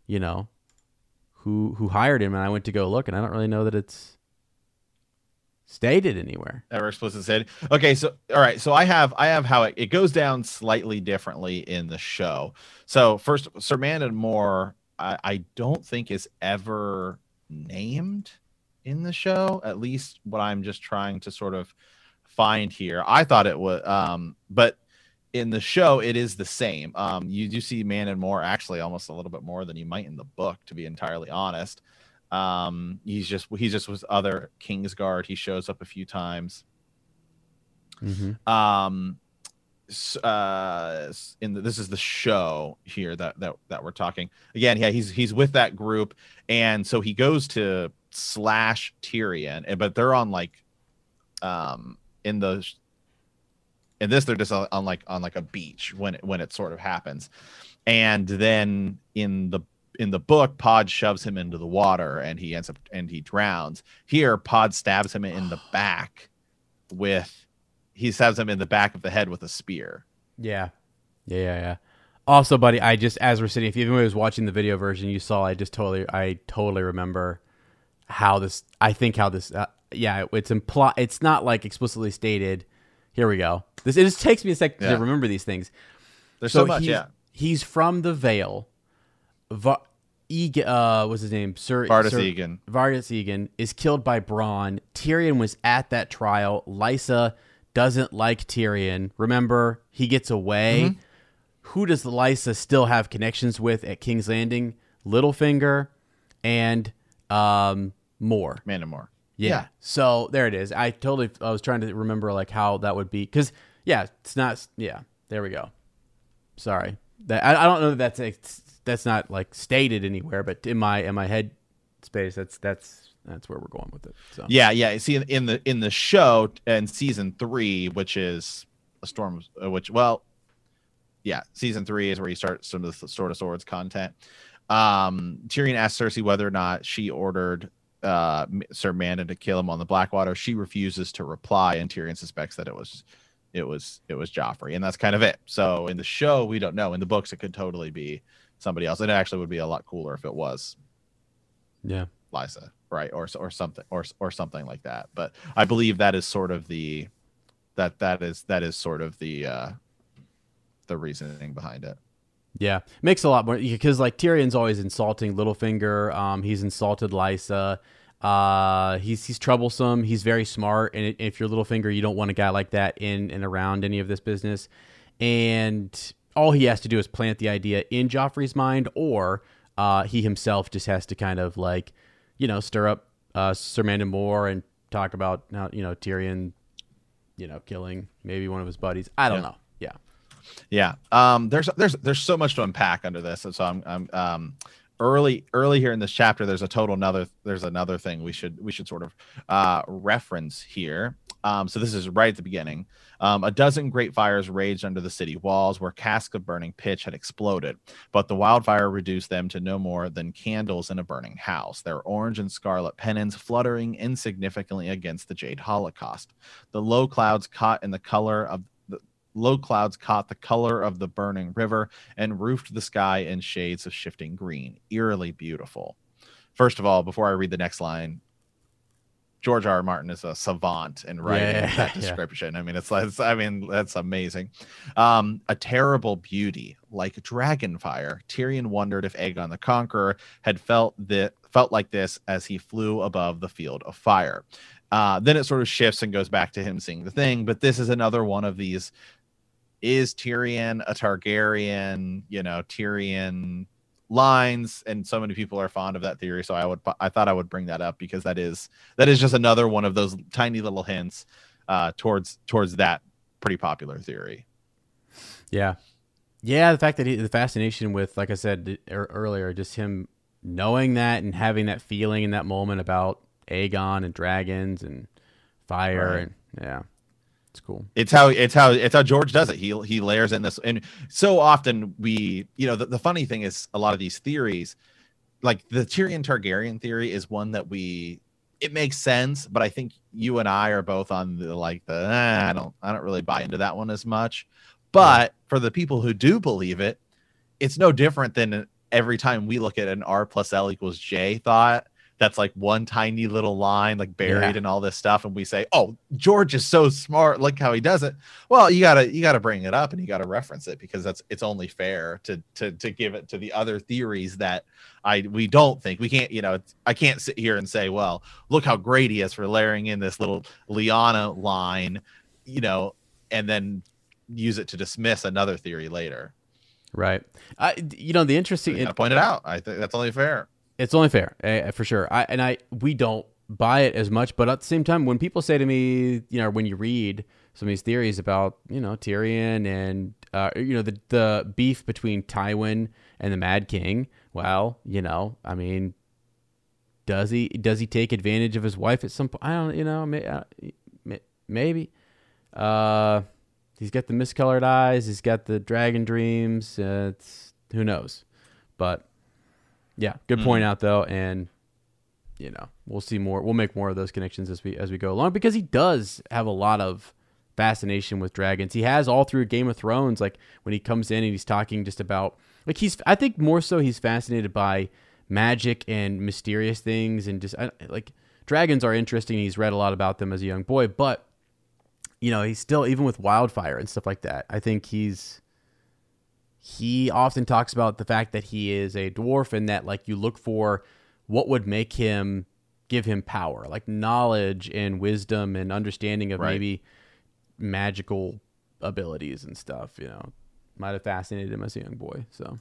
who hired him, and I went to go look, and I don't really know that it's stated anywhere. Ever explicit said. Okay, so all right, so I have how it goes down slightly differently in the show. So first, Sir Mandon Mor, I don't think is ever named in the show. At least what I'm just trying to sort of find here. I thought it was, but in the show it is the same. You do see Mandon Mor actually almost a little bit more than you might in the book, to be entirely honest. He's just with other Kingsguard. He shows up a few times. Mm-hmm. This is the show here that we're talking again. Yeah, he's with that group, and so he goes to slash Tyrion, but they're on like in this they're just on like a beach when it sort of happens, and then in the book, Pod shoves him into the water and he drowns. Here, Pod stabs him in the back he stabs him in the back of the head with a spear. Yeah. Also, buddy, I just, as we're sitting, if anybody was watching the video version, you saw, I totally remember it's not like explicitly stated. Here we go. It just takes me a second to remember these things. There's so much, He's from the Vale. What's his name? Vardis Egan. Vardis Egan is killed by Bronn. Tyrion was at that trial. Lysa doesn't like Tyrion. Remember, he gets away. Mm-hmm. Who does Lysa still have connections with at King's Landing? Littlefinger and Moore. Amanda Moore. Yeah. So there it is. I was trying to remember like how that would be. Because, it's not. Yeah, there we go. Sorry. I don't know that that's not like stated anywhere, but in my head space, that's where we're going with it. So yeah. See, in the show in season 3, which is a storm, season 3 is where you start some of the Sword of Swords content. Tyrion asked Cersei whether or not she ordered Sir Mandon to kill him on the Blackwater. She refuses to reply, and Tyrion suspects that it was Joffrey, and that's kind of it. So in the show, we don't know. In the books, it could totally be somebody else, and it actually would be a lot cooler if it was Lysa, right, or something or something like that. But I believe that is sort of the reasoning behind it. Yeah, makes a lot more, because like Tyrion's always insulting Littlefinger. He's insulted Lysa. He's troublesome. He's very smart, and if you're Littlefinger, you don't want a guy like that in and around any of this business. And all he has to do is plant the idea in Joffrey's mind, or he himself just has to kind of like, stir up Sir Mandon Moore and talk about how, Tyrion, killing maybe one of his buddies. I don't know. Yeah. There's so much to unpack under this, and so I'm early here in this chapter. There's another thing we should sort of reference here. So this is right at the beginning. A dozen great fires raged under the city walls, where casks of burning pitch had exploded, but the wildfire reduced them to no more than candles in a burning house, their orange and scarlet pennons fluttering insignificantly against the jade holocaust. The low clouds caught the color of the burning river and roofed the sky in shades of shifting green, eerily beautiful. First of all, before I read the next line, George R. R. Martin is a savant in writing that description. I mean, that's amazing. A terrible beauty, like dragon fire. Tyrion wondered if Aegon the Conqueror had felt like this as he flew above the field of fire. Then it sort of shifts and goes back to him seeing the thing. But this is another one of these. Is Tyrion a Targaryen? Tyrion lines, and so many people are fond of that theory. So I thought I would bring that up, because that is just another one of those tiny little hints towards that pretty popular theory. Yeah. The fact that the fascination with, like I said earlier, just him knowing that and having that feeling in that moment about Aegon and dragons and fire, right. And it's cool. It's how George does it. He layers in this, and so often we, the funny thing is, a lot of these theories, like the Tyrion Targaryen theory, is one that it makes sense, but I think you and I are both on I don't really buy into that one as much. But for the people who do believe it, it's no different than every time we look at an R plus L equals J thought. That's like one tiny little line, like buried in all this stuff, and we say, "Oh, George is so smart. Look how he does it." Well, you gotta bring it up, and you gotta reference it, because it's only fair to give it to the other theories that we don't think. We can't, I can't sit here and say, "Well, look how great he is for layering in this little Lyanna line," and then use it to dismiss another theory later. Right. The interesting. You gotta point it out. I think that's only fair. It's only fair, for sure. We don't buy it as much, but at the same time, when people say to me, when you read some of these theories about, Tyrion and, the beef between Tywin and the Mad King, well, I mean, does he take advantage of his wife at some point? I don't, maybe. He's got the miscolored eyes. He's got the dragon dreams. Who knows? But yeah, good point out though, and we'll see more. We'll make more of those connections as we go along, because he does have a lot of fascination with dragons. He has all through Game of Thrones. Like when he comes in and he's talking just about I think more so he's fascinated by magic and mysterious things, and just like dragons are interesting. He's read a lot about them as a young boy, but he's still, even with wildfire and stuff like that, I think he often talks about the fact that he is a dwarf, and that like you look for what would make him, give him power, like knowledge and wisdom and understanding of maybe magical abilities and stuff, might have fascinated him as a young boy. So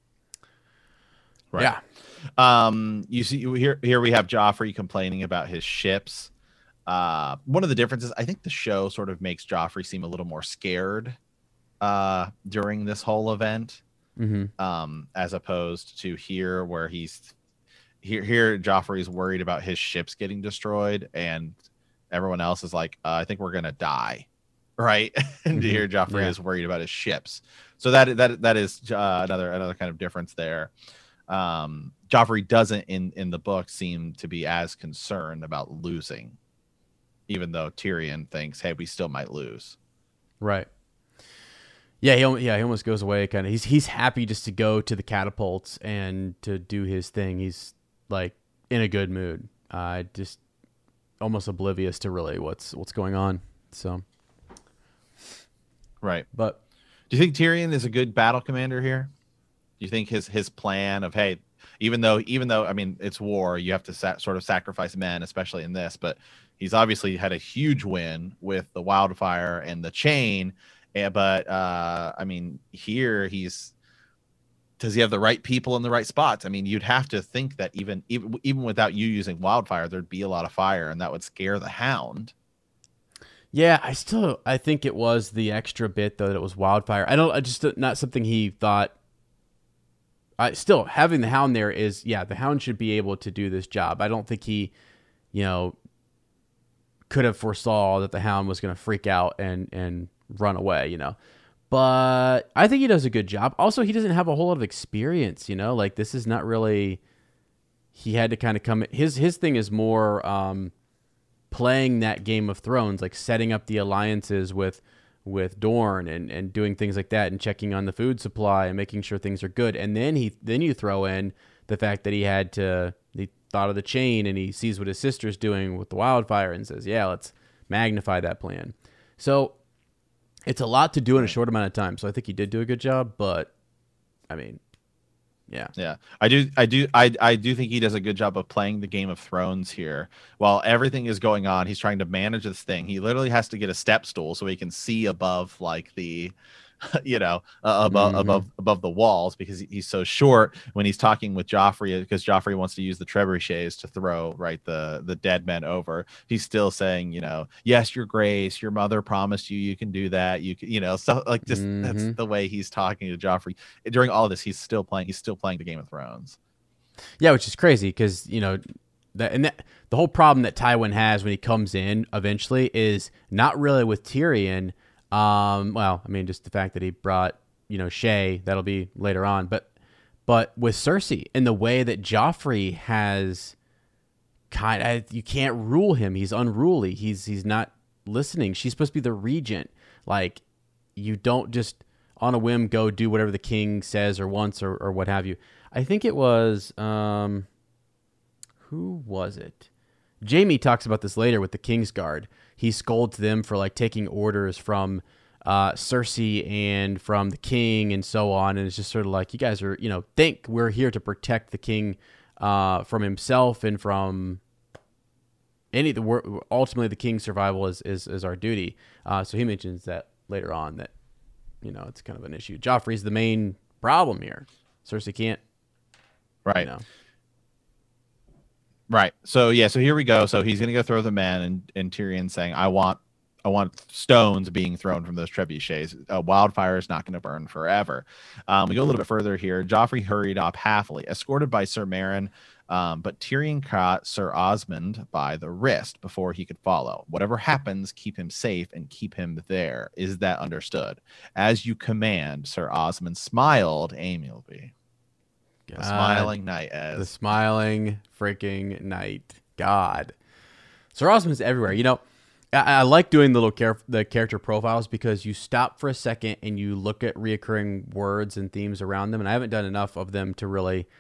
yeah. You see here we have Joffrey complaining about his ships. One of the differences, I think the show sort of makes Joffrey seem a little more scared during this whole event, as opposed to here, where here Joffrey's worried about his ships getting destroyed, and everyone else is like, I think we're gonna die, right? And here Joffrey is worried about his ships. So that is another kind of difference there. Joffrey doesn't in the book seem to be as concerned about losing, even though Tyrion thinks, hey, we still might lose. Right. Yeah, he almost goes away kind of. He's happy just to go to the catapults and to do his thing. He's like in a good mood. Just almost oblivious to really what's going on. So right. But do you think Tyrion is a good battle commander here? Do you think his plan of, hey, even though I mean it's war, you have to sort of sacrifice men, especially in this, but he's obviously had a huge win with the wildfire and the chain. But I mean, here does he have the right people in the right spots? I mean, you'd have to think that even without you using wildfire, there'd be a lot of fire, and that would scare the Hound. Yeah, I think it was the extra bit though that it was wildfire. I just not something he thought. Still having the Hound there is, the Hound should be able to do this job. I don't think he, could have foresaw that the Hound was going to freak out and run away, But I think he does a good job. Also, he doesn't have a whole lot of experience, like this is not really, he had to kind of come, his thing is more playing that Game of Thrones, like setting up the alliances with Dorne and doing things like that, and checking on the food supply and making sure things are good. And then you throw in the fact that he thought of the chain, and he sees what his sister's doing with the wildfire and says, yeah, let's magnify that plan. So it's a lot to do in a short amount of time. So I think he did do a good job, but I mean, yeah. I do think he does a good job of playing the Game of Thrones here. While everything is going on, he's trying to manage this thing. He literally has to get a step stool so he can see above like the above the walls, because he's so short when he's talking with Joffrey, because Joffrey wants to use the trebuchets to throw the dead men over. He's still saying, yes, your grace, your mother promised you can do that. You can, so like just that's the way he's talking to Joffrey during all of this. He's still playing the Game of Thrones. Yeah, which is crazy because the whole problem that Tywin has when he comes in eventually is not really with Tyrion. Well, I mean, just the fact that he brought, Shay, that'll be later on, but with Cersei and the way that Joffrey has you can't rule him. He's unruly. He's not listening. She's supposed to be the regent. Like, you don't just on a whim go do whatever the king says or wants or what have you. I think it was, who was it? Jaime talks about this later with the Kingsguard. He scolds them for like taking orders from Cersei and from the king and so on. And it's just sort of like, you guys are, think we're here to protect the king from himself and from ultimately the king's survival is our duty. So he mentions that later on that, it's kind of an issue. Joffrey's the main problem here. Cersei can't. Right. Right. So yeah. So here we go. So he's gonna go throw the men, and Tyrion saying, I want stones being thrown from those trebuchets. Wildfire is not going to burn forever. We go a little bit further here. Joffrey hurried off happily, escorted by Sir Meryn, but Tyrion caught Sir Osmond by the wrist before he could follow. Whatever happens, keep him safe and keep him there. Is that understood? As you command, Sir Osmond smiled amiably. The smiling knight, the smiling freaking knight. God, Sir Osmond's everywhere. You know, I like doing the character profiles because you stop for a second and you look at reoccurring words and themes around them. And I haven't done enough of them to really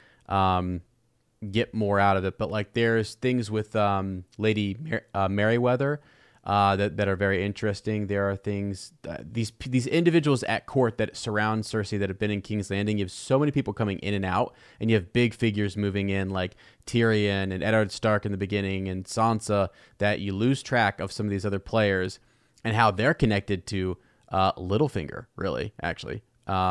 get more out of it. But like, there's things with Lady Merryweather that are very interesting. There are things these individuals at court that surround Cersei that have been in King's Landing. You have so many people coming in and out, and you have big figures moving in like Tyrion and Eddard Stark in the beginning and Sansa, that you lose track of some of these other players and how they're connected to Littlefinger, really, actually,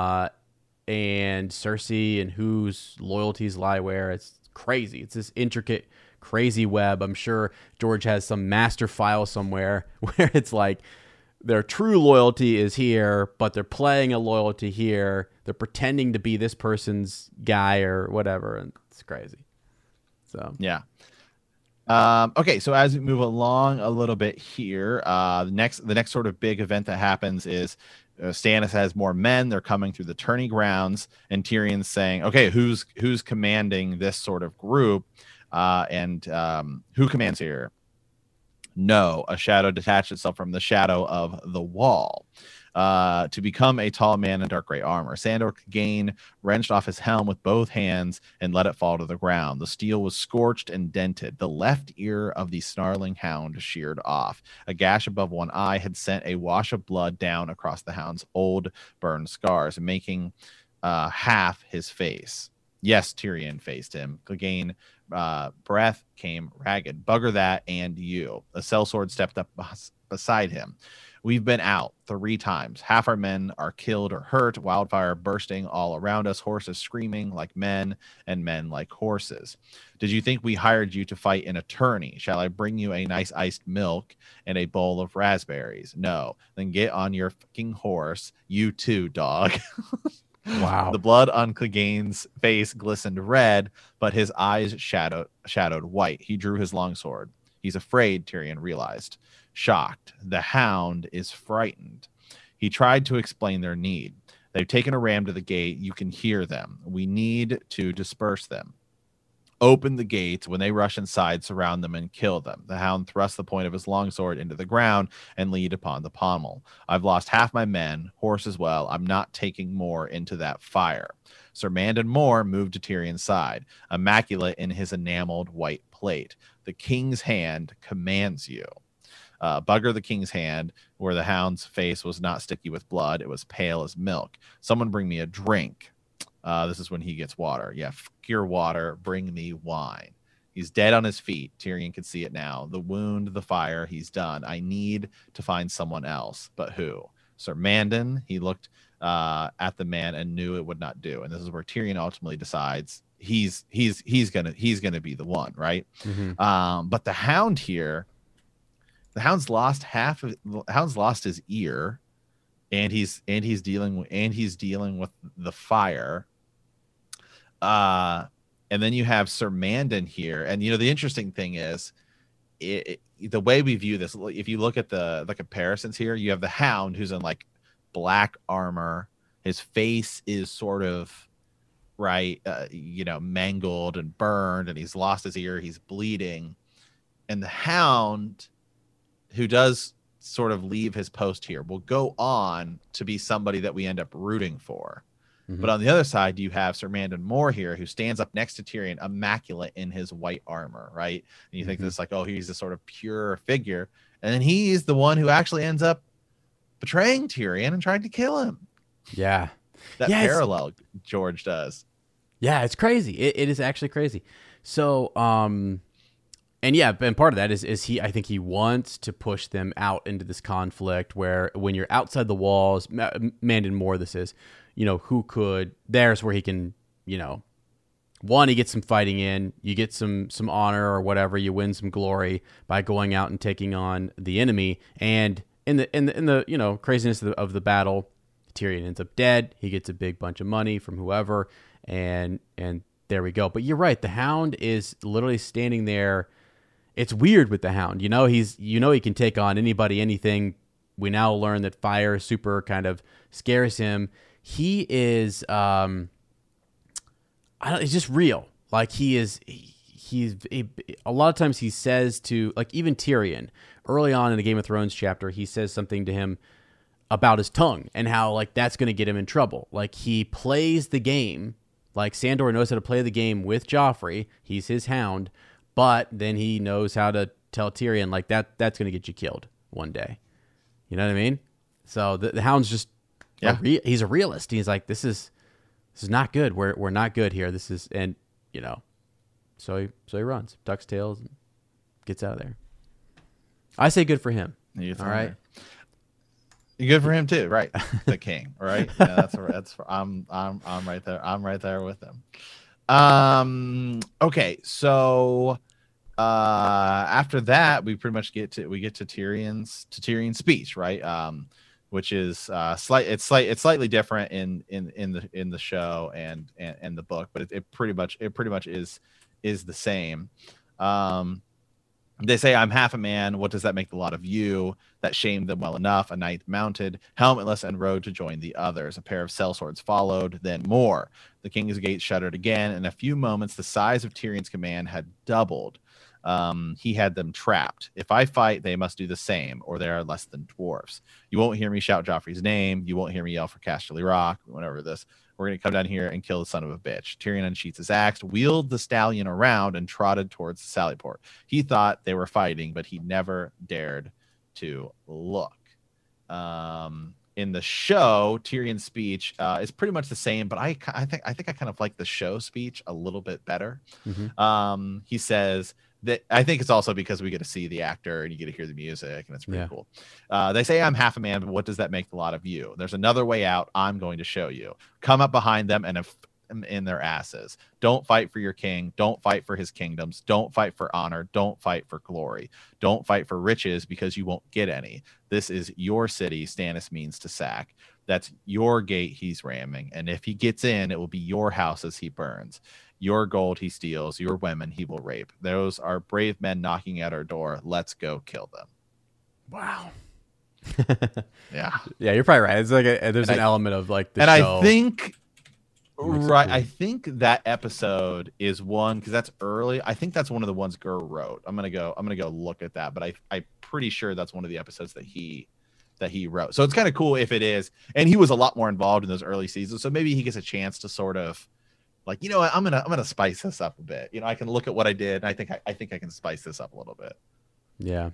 and Cersei, and whose loyalties lie where. It's crazy. It's this intricate, crazy web. I'm sure George has some master file somewhere where it's like their true loyalty is here, but they're playing a loyalty here. They're pretending to be this person's guy or whatever, and it's crazy. So yeah. Okay, so as we move along a little bit here, the next sort of big event that happens is Stannis has more men. They're coming through the tourney grounds, and Tyrion's saying, "Okay, who's commanding this sort of group?" And who commands here? No, a shadow detached itself from the shadow of the wall to become a tall man in dark gray armor. Sandor Clegane wrenched off his helm with both hands and let it fall to the ground. The steel was scorched and dented. The left ear of the snarling hound sheared off. A gash above one eye had sent a wash of blood down across the hound's old burned scars, making half his face. Yes, Tyrion faced him. Clegane breath came ragged. Bugger that and you. A sellsword stepped up beside him. We've been out 3 times. Half our men are killed or hurt. Wildfire bursting all around us. Horses screaming like men and men like horses. Did you think we hired you to fight in a tourney? Shall I bring you a nice iced milk and a bowl of raspberries? No. Then get on your fucking horse. You too, dog. wow. The blood on Clegane's face glistened red, but his eyes shadowed white. He drew his longsword. He's afraid, Tyrion realized. Shocked. The hound is frightened. He tried to explain their need. They've taken a ram to the gate. You can hear them. We need to disperse them. Open the gates. When they rush inside, surround them and kill them. The hound thrust the point of his longsword into the ground and lead upon the pommel. I've lost half my men, horse as well. I'm not taking more into that fire. Sir Mandon Moore moved to Tyrion's side, immaculate in his enameled white plate. The king's hand commands you. Bugger the king's hand, where the hound's face was not sticky with blood. It was pale as milk. Someone bring me a drink. This is when he gets water. Yeah, your water, bring me wine. He's dead on his feet. Tyrion can see it now. The wound, the fire, he's done. I need to find someone else. But who? Sir Mandon. He looked at the man and knew it would not do. And this is where Tyrion ultimately decides he's gonna be the one, right? Mm-hmm. But the hound here, the hound's lost his ear, and he's dealing with the fire. And then you have Sir Mandon here, and the interesting thing is, the way we view this, if you look at the comparisons here, you have the hound who's in like black armor. His face is sort of mangled and burned, and he's lost his ear. He's bleeding, and the hound, who does sort of leave his post here, will go on to be somebody that we end up rooting for. Mm-hmm. But on the other side, you have Sir Mandon Moore here, who stands up next to Tyrion, immaculate in his white armor, right? And you think this like, oh, he's this sort of pure figure. And then he's the one who actually ends up betraying Tyrion and trying to kill him. Yeah. That parallel George does. Yeah, it's crazy. It is actually crazy. So, and part of that is he, I think he wants to push them out into this conflict where when you're outside the walls, Mandon Moore, this is, there's where he can, one, he gets some fighting in, you get some honor or whatever, you win some glory by going out and taking on the enemy, and in the craziness of the battle, Tyrion ends up dead. He gets a big bunch of money from whoever, and there we go. But you're right, the Hound is literally standing there. It's weird with the Hound. He can take on anybody, anything. We now learn that fire super kind of scares him. He is it's just real. Like he's a lot of times he says to, like, even Tyrion early on in the Game of Thrones chapter, he says something to him about his tongue and how, like, that's going to get him in trouble. Like, he plays the game, like Sandor knows how to play the game with Joffrey. He's his Hound, but then he knows how to tell Tyrion, like, that's going to get you killed one day. You know what I mean? So the Hound's just he's a realist. He's like, this is not good. We're not good here. This is, and so he runs, ducks tails, and gets out of there. I say good for him. All right. Good for him too, right? The king, right? Yeah, I'm right there. I'm right there with him. Okay, so after that, we pretty much get to Tyrion's speech, right? Which is it's slightly different in the show and the book, but it pretty much is the same. They say, I'm half a man. What does that make the lot of you? That shamed them well enough. A knight mounted, helmetless, and rode to join the others. A pair of sellswords followed, then more. The king's gate shuddered again. In a few moments, the size of Tyrion's command had doubled. He had them trapped. If I fight, they must do the same, or they are less than dwarfs. You won't hear me shout Joffrey's name. You won't hear me yell for Casterly Rock, whatever this. We're going to come down here and kill the son of a bitch. Tyrion unsheaths his axe, wheeled the stallion around, and trotted towards the Sallyport. He thought they were fighting, but he never dared to look. In the show, Tyrion's speech is pretty much the same, but I think I kind of like the show speech a little bit better. Mm-hmm. He says that, I think it's also because we get to see the actor and you get to hear the music, and it's pretty cool. They say, I'm half a man, but what does that make the lot of you? There's another way out. I'm going to show you. Come up behind them and in their asses. Don't fight for your king. Don't fight for his kingdoms. Don't fight for honor. Don't fight for glory. Don't fight for riches, because you won't get any. This is your city Stannis means to sack. That's your gate he's ramming. And if he gets in, it will be your houses he burns. Your gold he steals. Your women he will rape. Those are brave men knocking at our door. Let's go kill them. Wow. Yeah, you're probably right. It's like there's an element of like the show. I think right. I think that episode is one, because that's early. I think that's one of the ones Gurr wrote. I'm gonna go look at that, but I'm pretty sure that's one of the episodes that he wrote. So it's kind of cool if it is. And he was a lot more involved in those early seasons, so maybe he gets a chance to sort of, like, you know what, I'm gonna spice this up a bit. I can look at what I did, and I think I can spice this up a little bit. Yeah.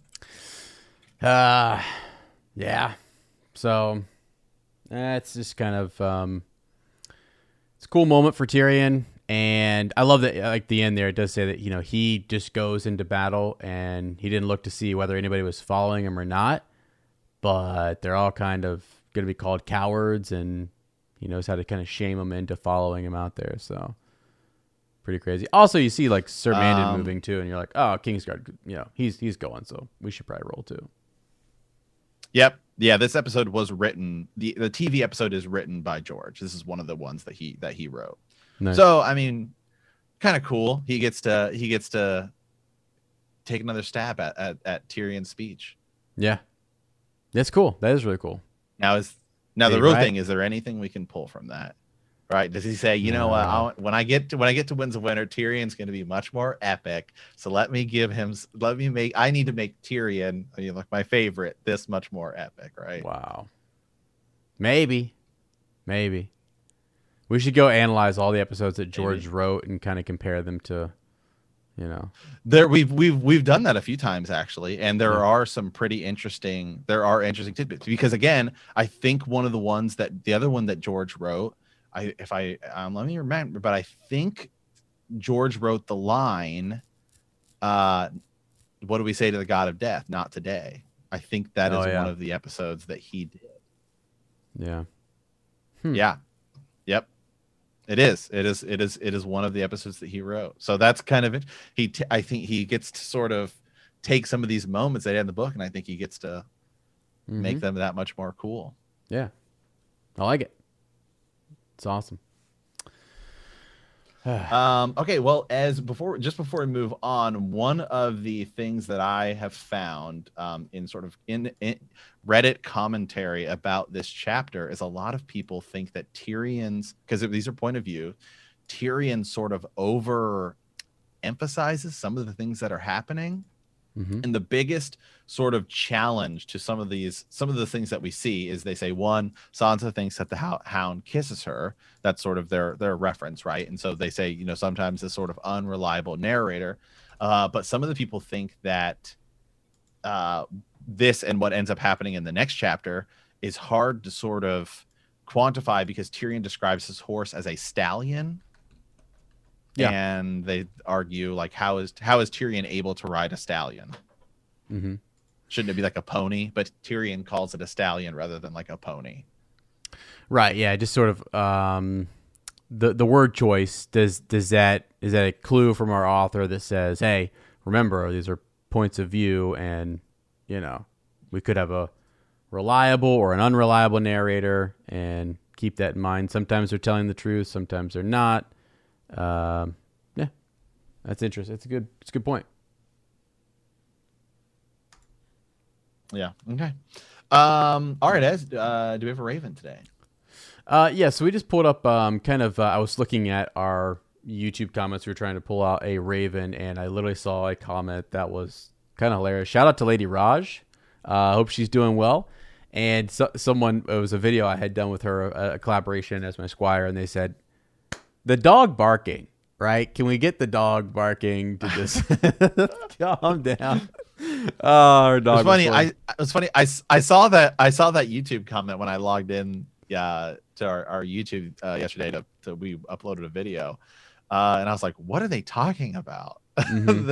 Yeah. So it's just kind of it's a cool moment for Tyrion, and I love that, like, the end there, it does say that he just goes into battle and he didn't look to see whether anybody was following him or not, but they're all kind of going to be called cowards, and he knows how to kind of shame them into following him out there. So pretty crazy. Also, you see, like, Sir Mandon moving too, and you're like, oh, Kingsguard, he's going, so we should probably roll too. Yep. Yeah, this episode was written. The TV episode is written by George. This is one of the ones that he wrote. Nice. So, I mean, kind of cool. He gets to take another stab at Tyrion's speech. Yeah, that's cool. That is really cool. Now the real thing is, there anything we can pull from that? Right? Does he say, what? When I get to Winds of Winter, Tyrion's going to be much more epic. So I need to make Tyrion, like my favorite, this much more epic, right? Wow. Maybe. We should go analyze all the episodes that George wrote and kind of compare them to, There we've done that a few times, actually, and there are some pretty interesting. There are interesting tidbits, because again, I think the other one that George wrote. Let me remember, but I think George wrote the line, what do we say to the god of death? Not today. I think that is one of the episodes that he did. Yeah. Yeah. Yep. It is. It is. It is. It is one of the episodes that he wrote. So that's kind of it. I think he gets to sort of take some of these moments that he had in the book, and I think he gets to make them that much more cool. Yeah, I like it. It's awesome. Okay, well, before we move on, one of the things that I have found in sort of in Reddit commentary about this chapter is a lot of people think that Tyrion's, because these are point of view, Tyrion sort of over emphasizes some of the things that are happening. And the biggest sort of challenge to some of the things that we see is they say, one, Sansa thinks that the Hound kisses her. That's sort of their reference, right? And so they say, you know, sometimes this sort of unreliable narrator. But some of the people think that this and what ends up happening in the next chapter is hard to sort of quantify because Tyrion describes his horse as a stallion. Yeah. And they argue, like, how is Tyrion able to ride a stallion? Shouldn't it be like a pony? But Tyrion calls it a stallion rather than like a pony. Right. Yeah. Just sort of the word choice. Is that a clue from our author that says, hey, remember, these are points of view, and you know, we could have a reliable or an unreliable narrator, and keep that in mind. Sometimes they're telling the truth, sometimes they're not. Yeah, that's interesting. It's a good point. Yeah. Okay. All right, Ez, do we have a Raven today? Yeah. So we just pulled up, I was looking at our YouTube comments. We were trying to pull out a Raven, and I literally saw a comment that was kind of hilarious. Shout out to Lady Raj. Hope she's doing well. And someone, it was a video I had done with her, a collaboration as my squire, and they said, the dog barking, right? Can we get the dog barking to just calm down? Oh, our dog. It was funny. I saw that YouTube comment when I logged in to our YouTube yesterday to we uploaded a video, and I was like, what are they talking about? And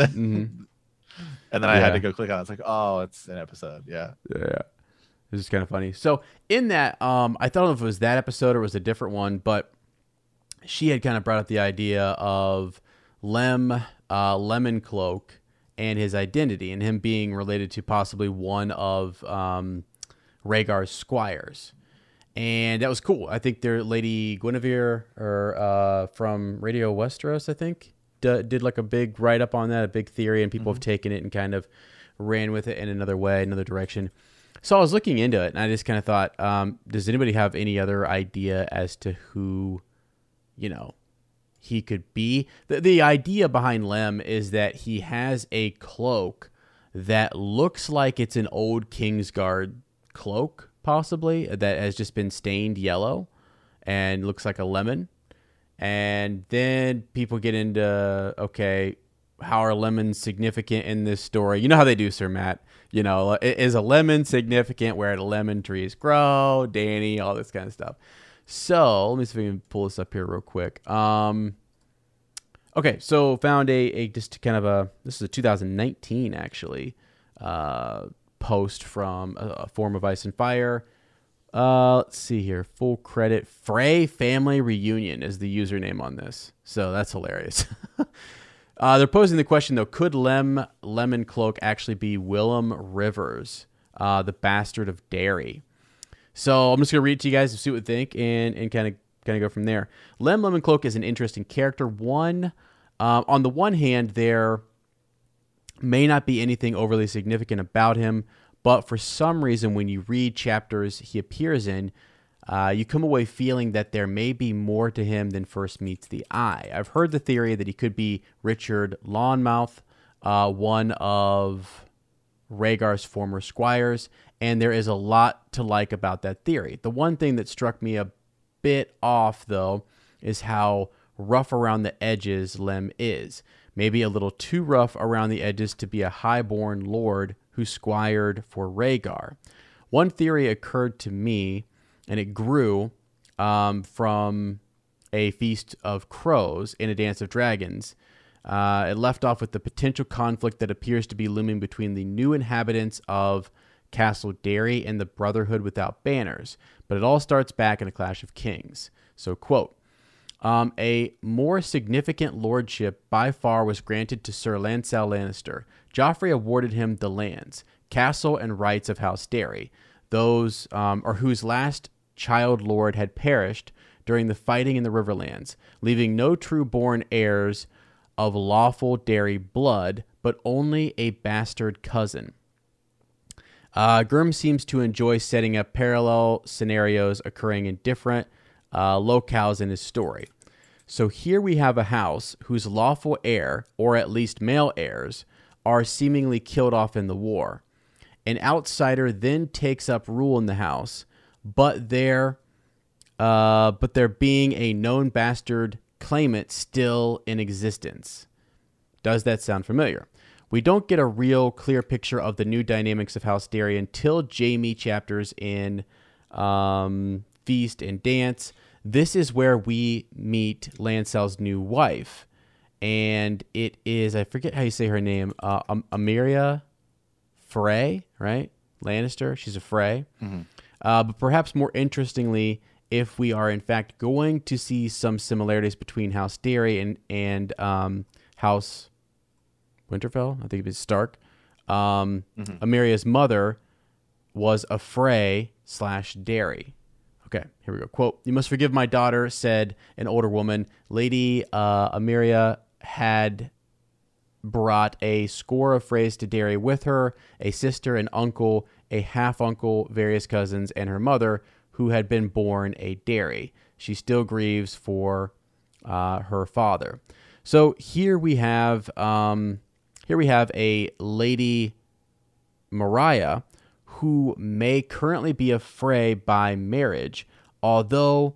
then I had to go click on it. It's like, oh, it's an episode. Yeah. It was kind of funny. So in that, I don't know if it was that episode or it was a different one, but she had kind of brought up the idea of Lemon Cloak and his identity, and him being related to possibly one of Rhaegar's squires. And that was cool. I think their Lady Guinevere from Radio Westeros, I think, did like a big write-up on that, a big theory, and people have taken it and kind of ran with it in another way, another direction. So I was looking into it, and I just kind of thought, does anybody have any other idea as to who, you know, he could be? The idea behind Lem is that he has a cloak that looks like it's an old Kingsguard cloak, possibly, that has just been stained yellow and looks like a lemon. And then people get into, okay, how are lemons significant in this story? You know how they do, Sir Matt. You know, is a lemon significant where the lemon trees grow? Danny, all this kind of stuff. So let me see if we can pull this up here real quick. Okay, so found a just kind of this is a 2019 actually post from a Forum of Ice and Fire. Let's see here. Full credit. Frey Family Reunion is the username on this. So that's hilarious. They're posing the question, though, could Lemon Cloak actually be Willem Rivers, the bastard of Derry? So I'm just going to read it to you guys to see what you think and kind of go from there. Lemon Cloak is an interesting character. On the one hand, there may not be anything overly significant about him, but for some reason, when you read chapters he appears in, you come away feeling that there may be more to him than first meets the eye. I've heard the theory that he could be Richard Lawnmouth, one of Rhaegar's former squires, and there is a lot to like about that theory. The one thing that struck me a bit off, though, is how rough around the edges Lem is. Maybe a little too rough around the edges to be a highborn lord who squired for Rhaegar. One theory occurred to me, and it grew from a Feast of Crows in A Dance of Dragons. It left off with the potential conflict that appears to be looming between the new inhabitants of Castle Derry and the Brotherhood Without Banners. But it all starts back in A Clash of Kings. So, quote, A more significant lordship by far was granted to Sir Lancel Lannister. Joffrey awarded him the lands, castle, and rights of House Derry, those or whose last child lord had perished during the fighting in the Riverlands, leaving no true-born heirs of lawful Derry blood, but only a bastard cousin. Gurm seems to enjoy setting up parallel scenarios occurring in different locales in his story. So here we have a house whose lawful heir, or at least male heirs, are seemingly killed off in the war. An outsider then takes up rule in the house, but there being a known bastard claimant still in existence. Does that sound familiar? We don't get a real clear picture of the new dynamics of House Derry until Jaime chapters in Feast and Dance. This is where we meet Lancel's new wife, and it is, I forget how you say her name, Emilia Frey, right? Lannister, she's a Frey. Mm-hmm. But perhaps more interestingly, if we are in fact going to see some similarities between House Derry and House Winterfell, I think it was Stark. Emilia's mother was a Frey/Derry. Okay, here we go. Quote, "You must forgive my daughter," said an older woman. Lady Emilia had brought a score of Freys to Derry with her, a sister, an uncle, a half-uncle, various cousins, and her mother, who had been born a Derry. She still grieves for her father. So here we have a Lady Mariah who may currently be a Frey by marriage, although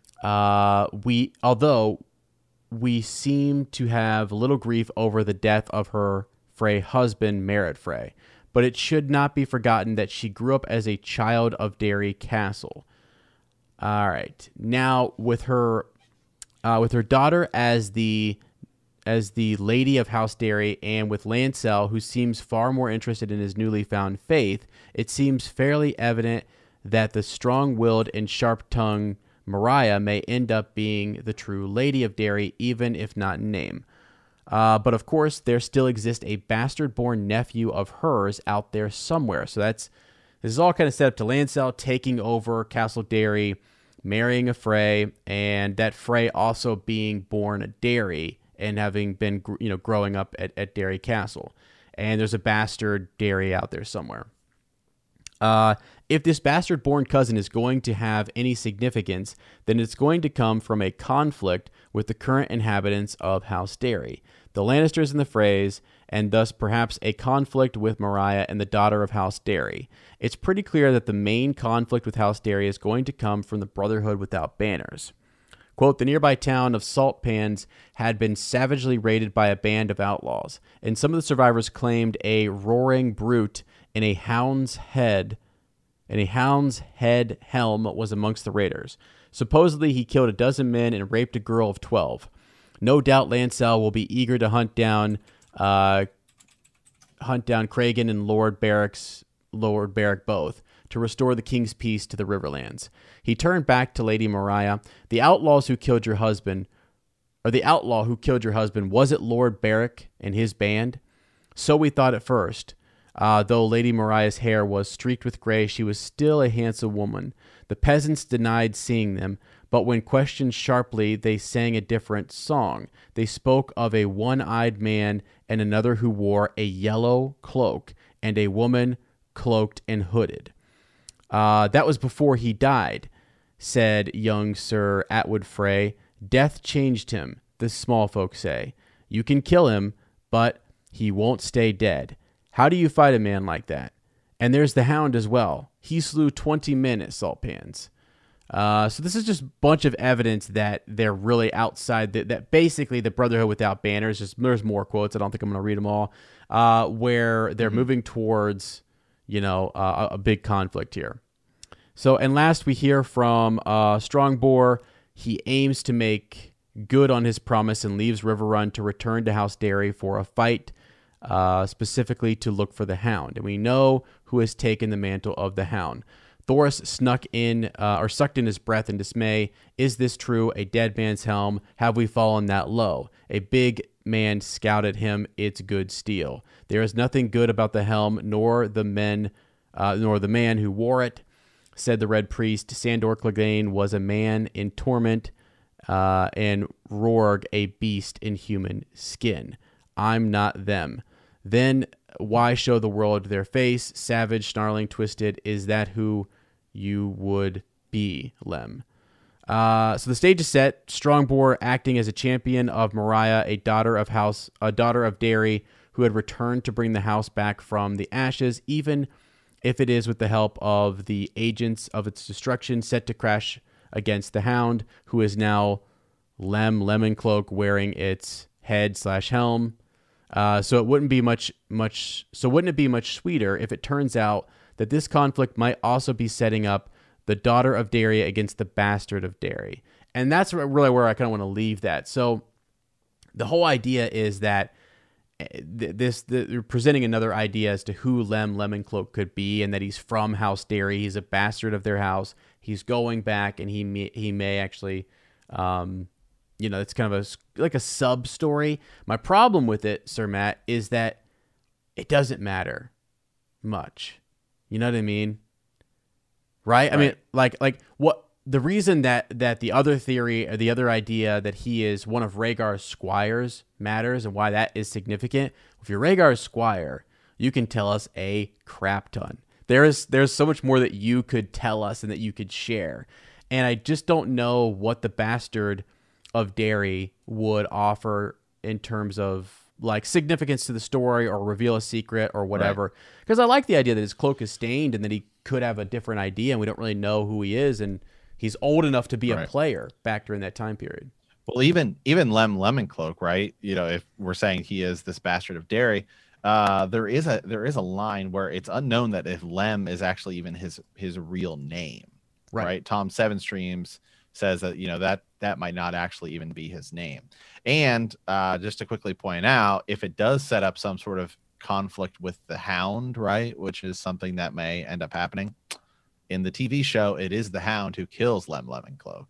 we seem to have little grief over the death of her Frey husband, Merritt Frey. But it should not be forgotten that she grew up as a child of Derry Castle. All right, now with her daughter as the lady of House Derry, and with Lancel, who seems far more interested in his newly found faith, it seems fairly evident that the strong-willed and sharp-tongued Mariah may end up being the true Lady of Derry, even if not in name. But of course, there still exists a bastard-born nephew of hers out there somewhere. So this is all kind of set up to Lancel taking over Castle Derry, marrying a Frey, and that Frey also being born a Derry and having been growing up at Derry Castle. And there's a bastard Derry out there somewhere. If this bastard-born cousin is going to have any significance, then it's going to come from a conflict with the current inhabitants of House Derry, the Lannisters and the Freys, and thus perhaps a conflict with Mariah and the daughter of House Derry. It's pretty clear that the main conflict with House Derry is going to come from the Brotherhood without banners. Quote, "The nearby town of Salt Pans had been savagely raided by a band of outlaws, and some of the survivors claimed a roaring brute in a hound's head helm was amongst the raiders. Supposedly he killed a dozen men and raped a girl of 12. No doubt Lancel will be eager to hunt down Cragen and Lord Beric both, to restore the king's peace to the Riverlands." He turned back to Lady Mariah. The outlaw who killed your husband, was it Lord Beric and his band? So we thought at first. Though Lady Mariah's hair was streaked with gray, she was still a handsome woman. The peasants denied seeing them, but when questioned sharply, they sang a different song. They spoke of a one-eyed man and another who wore a yellow cloak, and a woman cloaked and hooded. That was before he died, said young Sir Atwood Frey. Death changed him, the small folk say. You can kill him, but he won't stay dead. How do you fight a man like that? And there's the Hound as well. He slew 20 men at Salt Pans. So this is just a bunch of evidence that they're really outside, that basically the Brotherhood without banners, there's more quotes, I don't think I'm going to read them all, where they're moving towards, a big conflict here. So, and last we hear from Strongbor. He aims to make good on his promise and leaves Riverrun to return to House Derry for a fight, specifically to look for the Hound. And we know who has taken the mantle of the Hound. Thoris snuck in or sucked in his breath in dismay. Is this true? A dead man's helm? Have we fallen that low? A big man scouted him. It's good steel. There is nothing good about the helm, nor the man who wore it, said the Red Priest. Sandor Clegane was a man in torment, and Rorg a beast in human skin. I'm not them. Then why show the world their face? Savage, snarling, twisted. Is that who you would be, Lem? So the stage is set. Strongbor acting as a champion of Mariah, a daughter of Derry, who had returned to bring the house back from the ashes, even if it is with the help of the agents of its destruction, set to crash against the Hound, who is now Lemoncloak, wearing its head/helm. So wouldn't it be much sweeter if it turns out that this conflict might also be setting up the daughter of Derry against the bastard of Derry? And that's really where I kind of want to leave that. So the whole idea is that they're presenting another idea as to who Lemoncloak could be, and that he's from House Derry. He's a bastard of their house. He's going back, and he may actually, it's kind of like a sub story. My problem with it, Sir Matt, is that it doesn't matter much. You know what I mean? Right? I mean, like what the reason that the other theory or the other idea that he is one of Rhaegar's squires matters, and why that is significant. If you're Rhaegar's squire, you can tell us a crap ton. There's so much more that you could tell us and that you could share. And I just don't know what the bastard of Derry would offer in terms of like significance to the story or reveal a secret or whatever. Because I like the idea that his cloak is stained and that he could have a different idea and we don't really know who he is, and he's old enough to be a player back during that time period. Well, even Lemoncloak, right? You know, if we're saying he is this bastard of Derry, there is a line where it's unknown that if Lem is actually even his real name, right? Tom Seven Streams says that, you know, that might not actually even be his name. And just to quickly point out, if it does set up some sort of conflict with the Hound, right, which is something that may end up happening in the TV show, it is the Hound who kills Lemoncloak.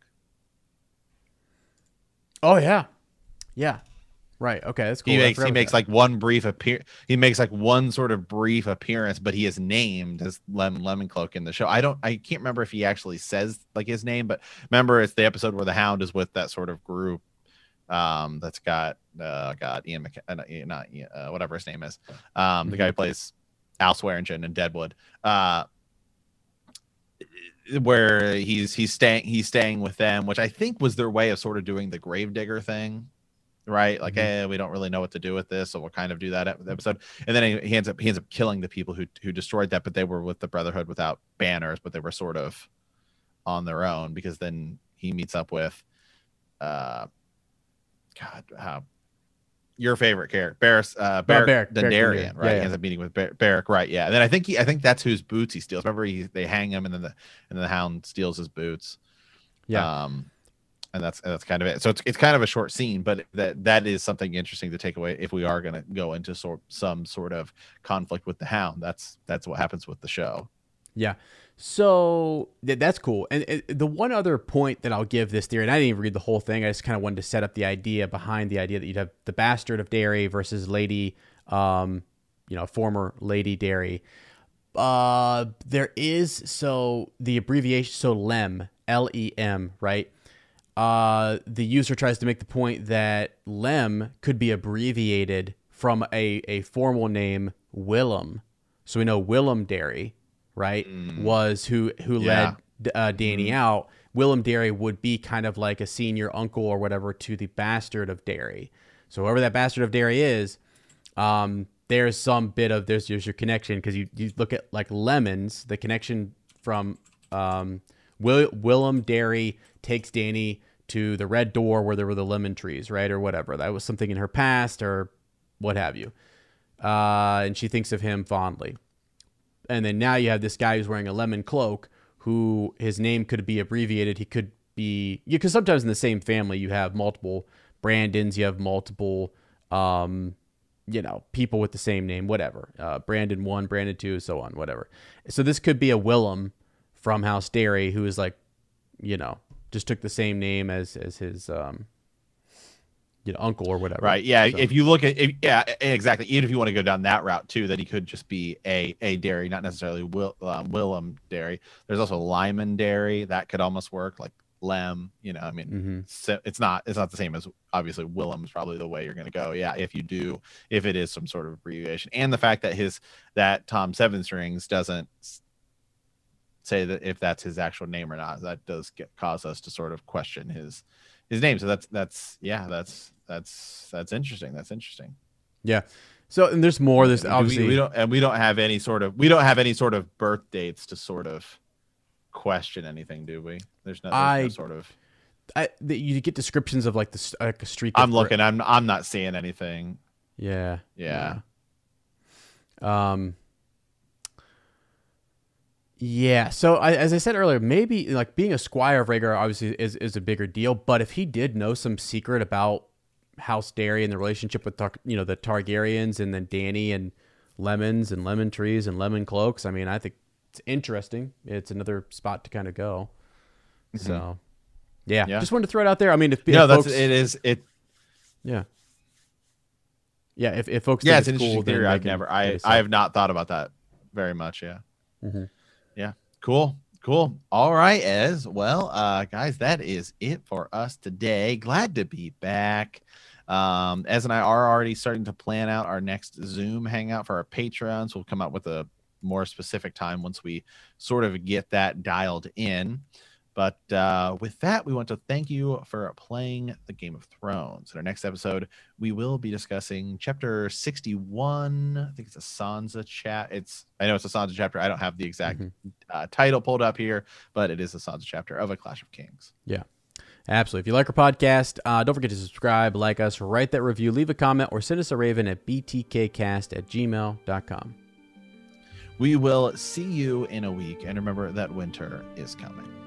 Oh yeah, yeah, right. Okay, that's cool. He makes like one brief He makes like one sort of brief appearance, but he is named as Lemoncloak in the show. I can't remember if he actually says like his name, but remember it's the episode where the Hound is with that sort of group that's got Ian whatever his name is, the guy who plays Al Swearingen in Deadwood, where he's staying with them, which I think was their way of sort of doing the Gravedigger thing, right? Like, hey, we don't really know what to do with this, so we'll kind of do that episode. And then he ends up killing the people who destroyed that, but they were with the Brotherhood without banners, but they were sort of on their own, because then he meets up with your favorite character, Beric Dondarrion, right? He ends up meeting with Beric, right? Yeah, and then I think that's whose boots he steals. Remember, they hang him, and then the Hound steals his boots. Yeah, and that's kind of it. So it's kind of a short scene, but that is something interesting to take away if we are going to go into some sort of conflict with the Hound. That's what happens with the show. Yeah. So that's cool. And the one other point that I'll give this theory, and I didn't even read the whole thing, I just kind of wanted to set up the idea behind the idea that you'd have the bastard of Derry versus Lady, former Lady Derry. There is, so the abbreviation, so Lem, Lem, right? The user tries to make the point that Lem could be abbreviated from a formal name, Willem. So we know Willem Derry, right, was who led Dany out. Willem Derry would be kind of like a senior uncle or whatever to the bastard of Derry. So whoever that bastard of Derry is, there's some bit of there's your connection, because you look at like lemons, the connection from Willem Derry takes Dany to the Red Door where there were the lemon trees, right, or whatever. That was something in her past or what have you, and she thinks of him fondly. And then now you have this guy who's wearing a lemon cloak, who his name could be abbreviated. He could be, because sometimes in the same family you have multiple Brandons, you have multiple, people with the same name, whatever. Brandon 1, Brandon 2, so on, whatever. So this could be a Willem from House Derry, who is like, just took the same name as his uncle or whatever. Right. Yeah. So. If you look at yeah, exactly. Even if you want to go down that route too, then he could just be a Derry, not necessarily Willem Derry. There's also Lyman Derry. That could almost work, like Lem. I mean, so it's not the same as, obviously, Willem is probably the way you're going to go. Yeah. If it is some sort of abbreviation, and the fact that Tom Seven Strings doesn't say that if that's his actual name or not, that does cause us to sort of question his name. So that's interesting. That's interesting. Yeah. So, and there's more. There's obviously we don't have any sort of birth dates to sort of question anything, do we? There's no sort of. You get descriptions of like a streak. I'm looking. I'm not seeing anything. Yeah. Yeah. Yeah. So as I said earlier, maybe like being a squire of Rhaegar obviously is a bigger deal. But if he did know some secret about House Derry and the relationship with the Targaryens, and then Dany and lemons and lemon trees and lemon cloaks, I mean, I think it's interesting. It's another spot to kind of go. Mm-hmm. So yeah, just wanted to throw it out there. I mean, if yeah, folks, yeah. Yeah, if folks think it's an cool, interesting theory. I have not thought about that very much. Yeah. Mm-hmm. Yeah. Cool. All right, Ez. Well, guys, that is it for us today. Glad to be back. Ez and I are already starting to plan out our next Zoom hangout for our Patreons. We'll come up with a more specific time once we sort of get that dialed in. But with that, we want to thank you for playing the Game of Thrones. In our next episode, we will be discussing chapter 61. I think it's a Sansa I know it's a Sansa chapter. I don't have the exact title pulled up here, but it is a Sansa chapter of A Clash of Kings. Yeah, absolutely. If you like our podcast, don't forget to subscribe, like us, write that review, leave a comment, or send us a raven at btkcast@gmail.com. We will see you in a week, and remember that winter is coming.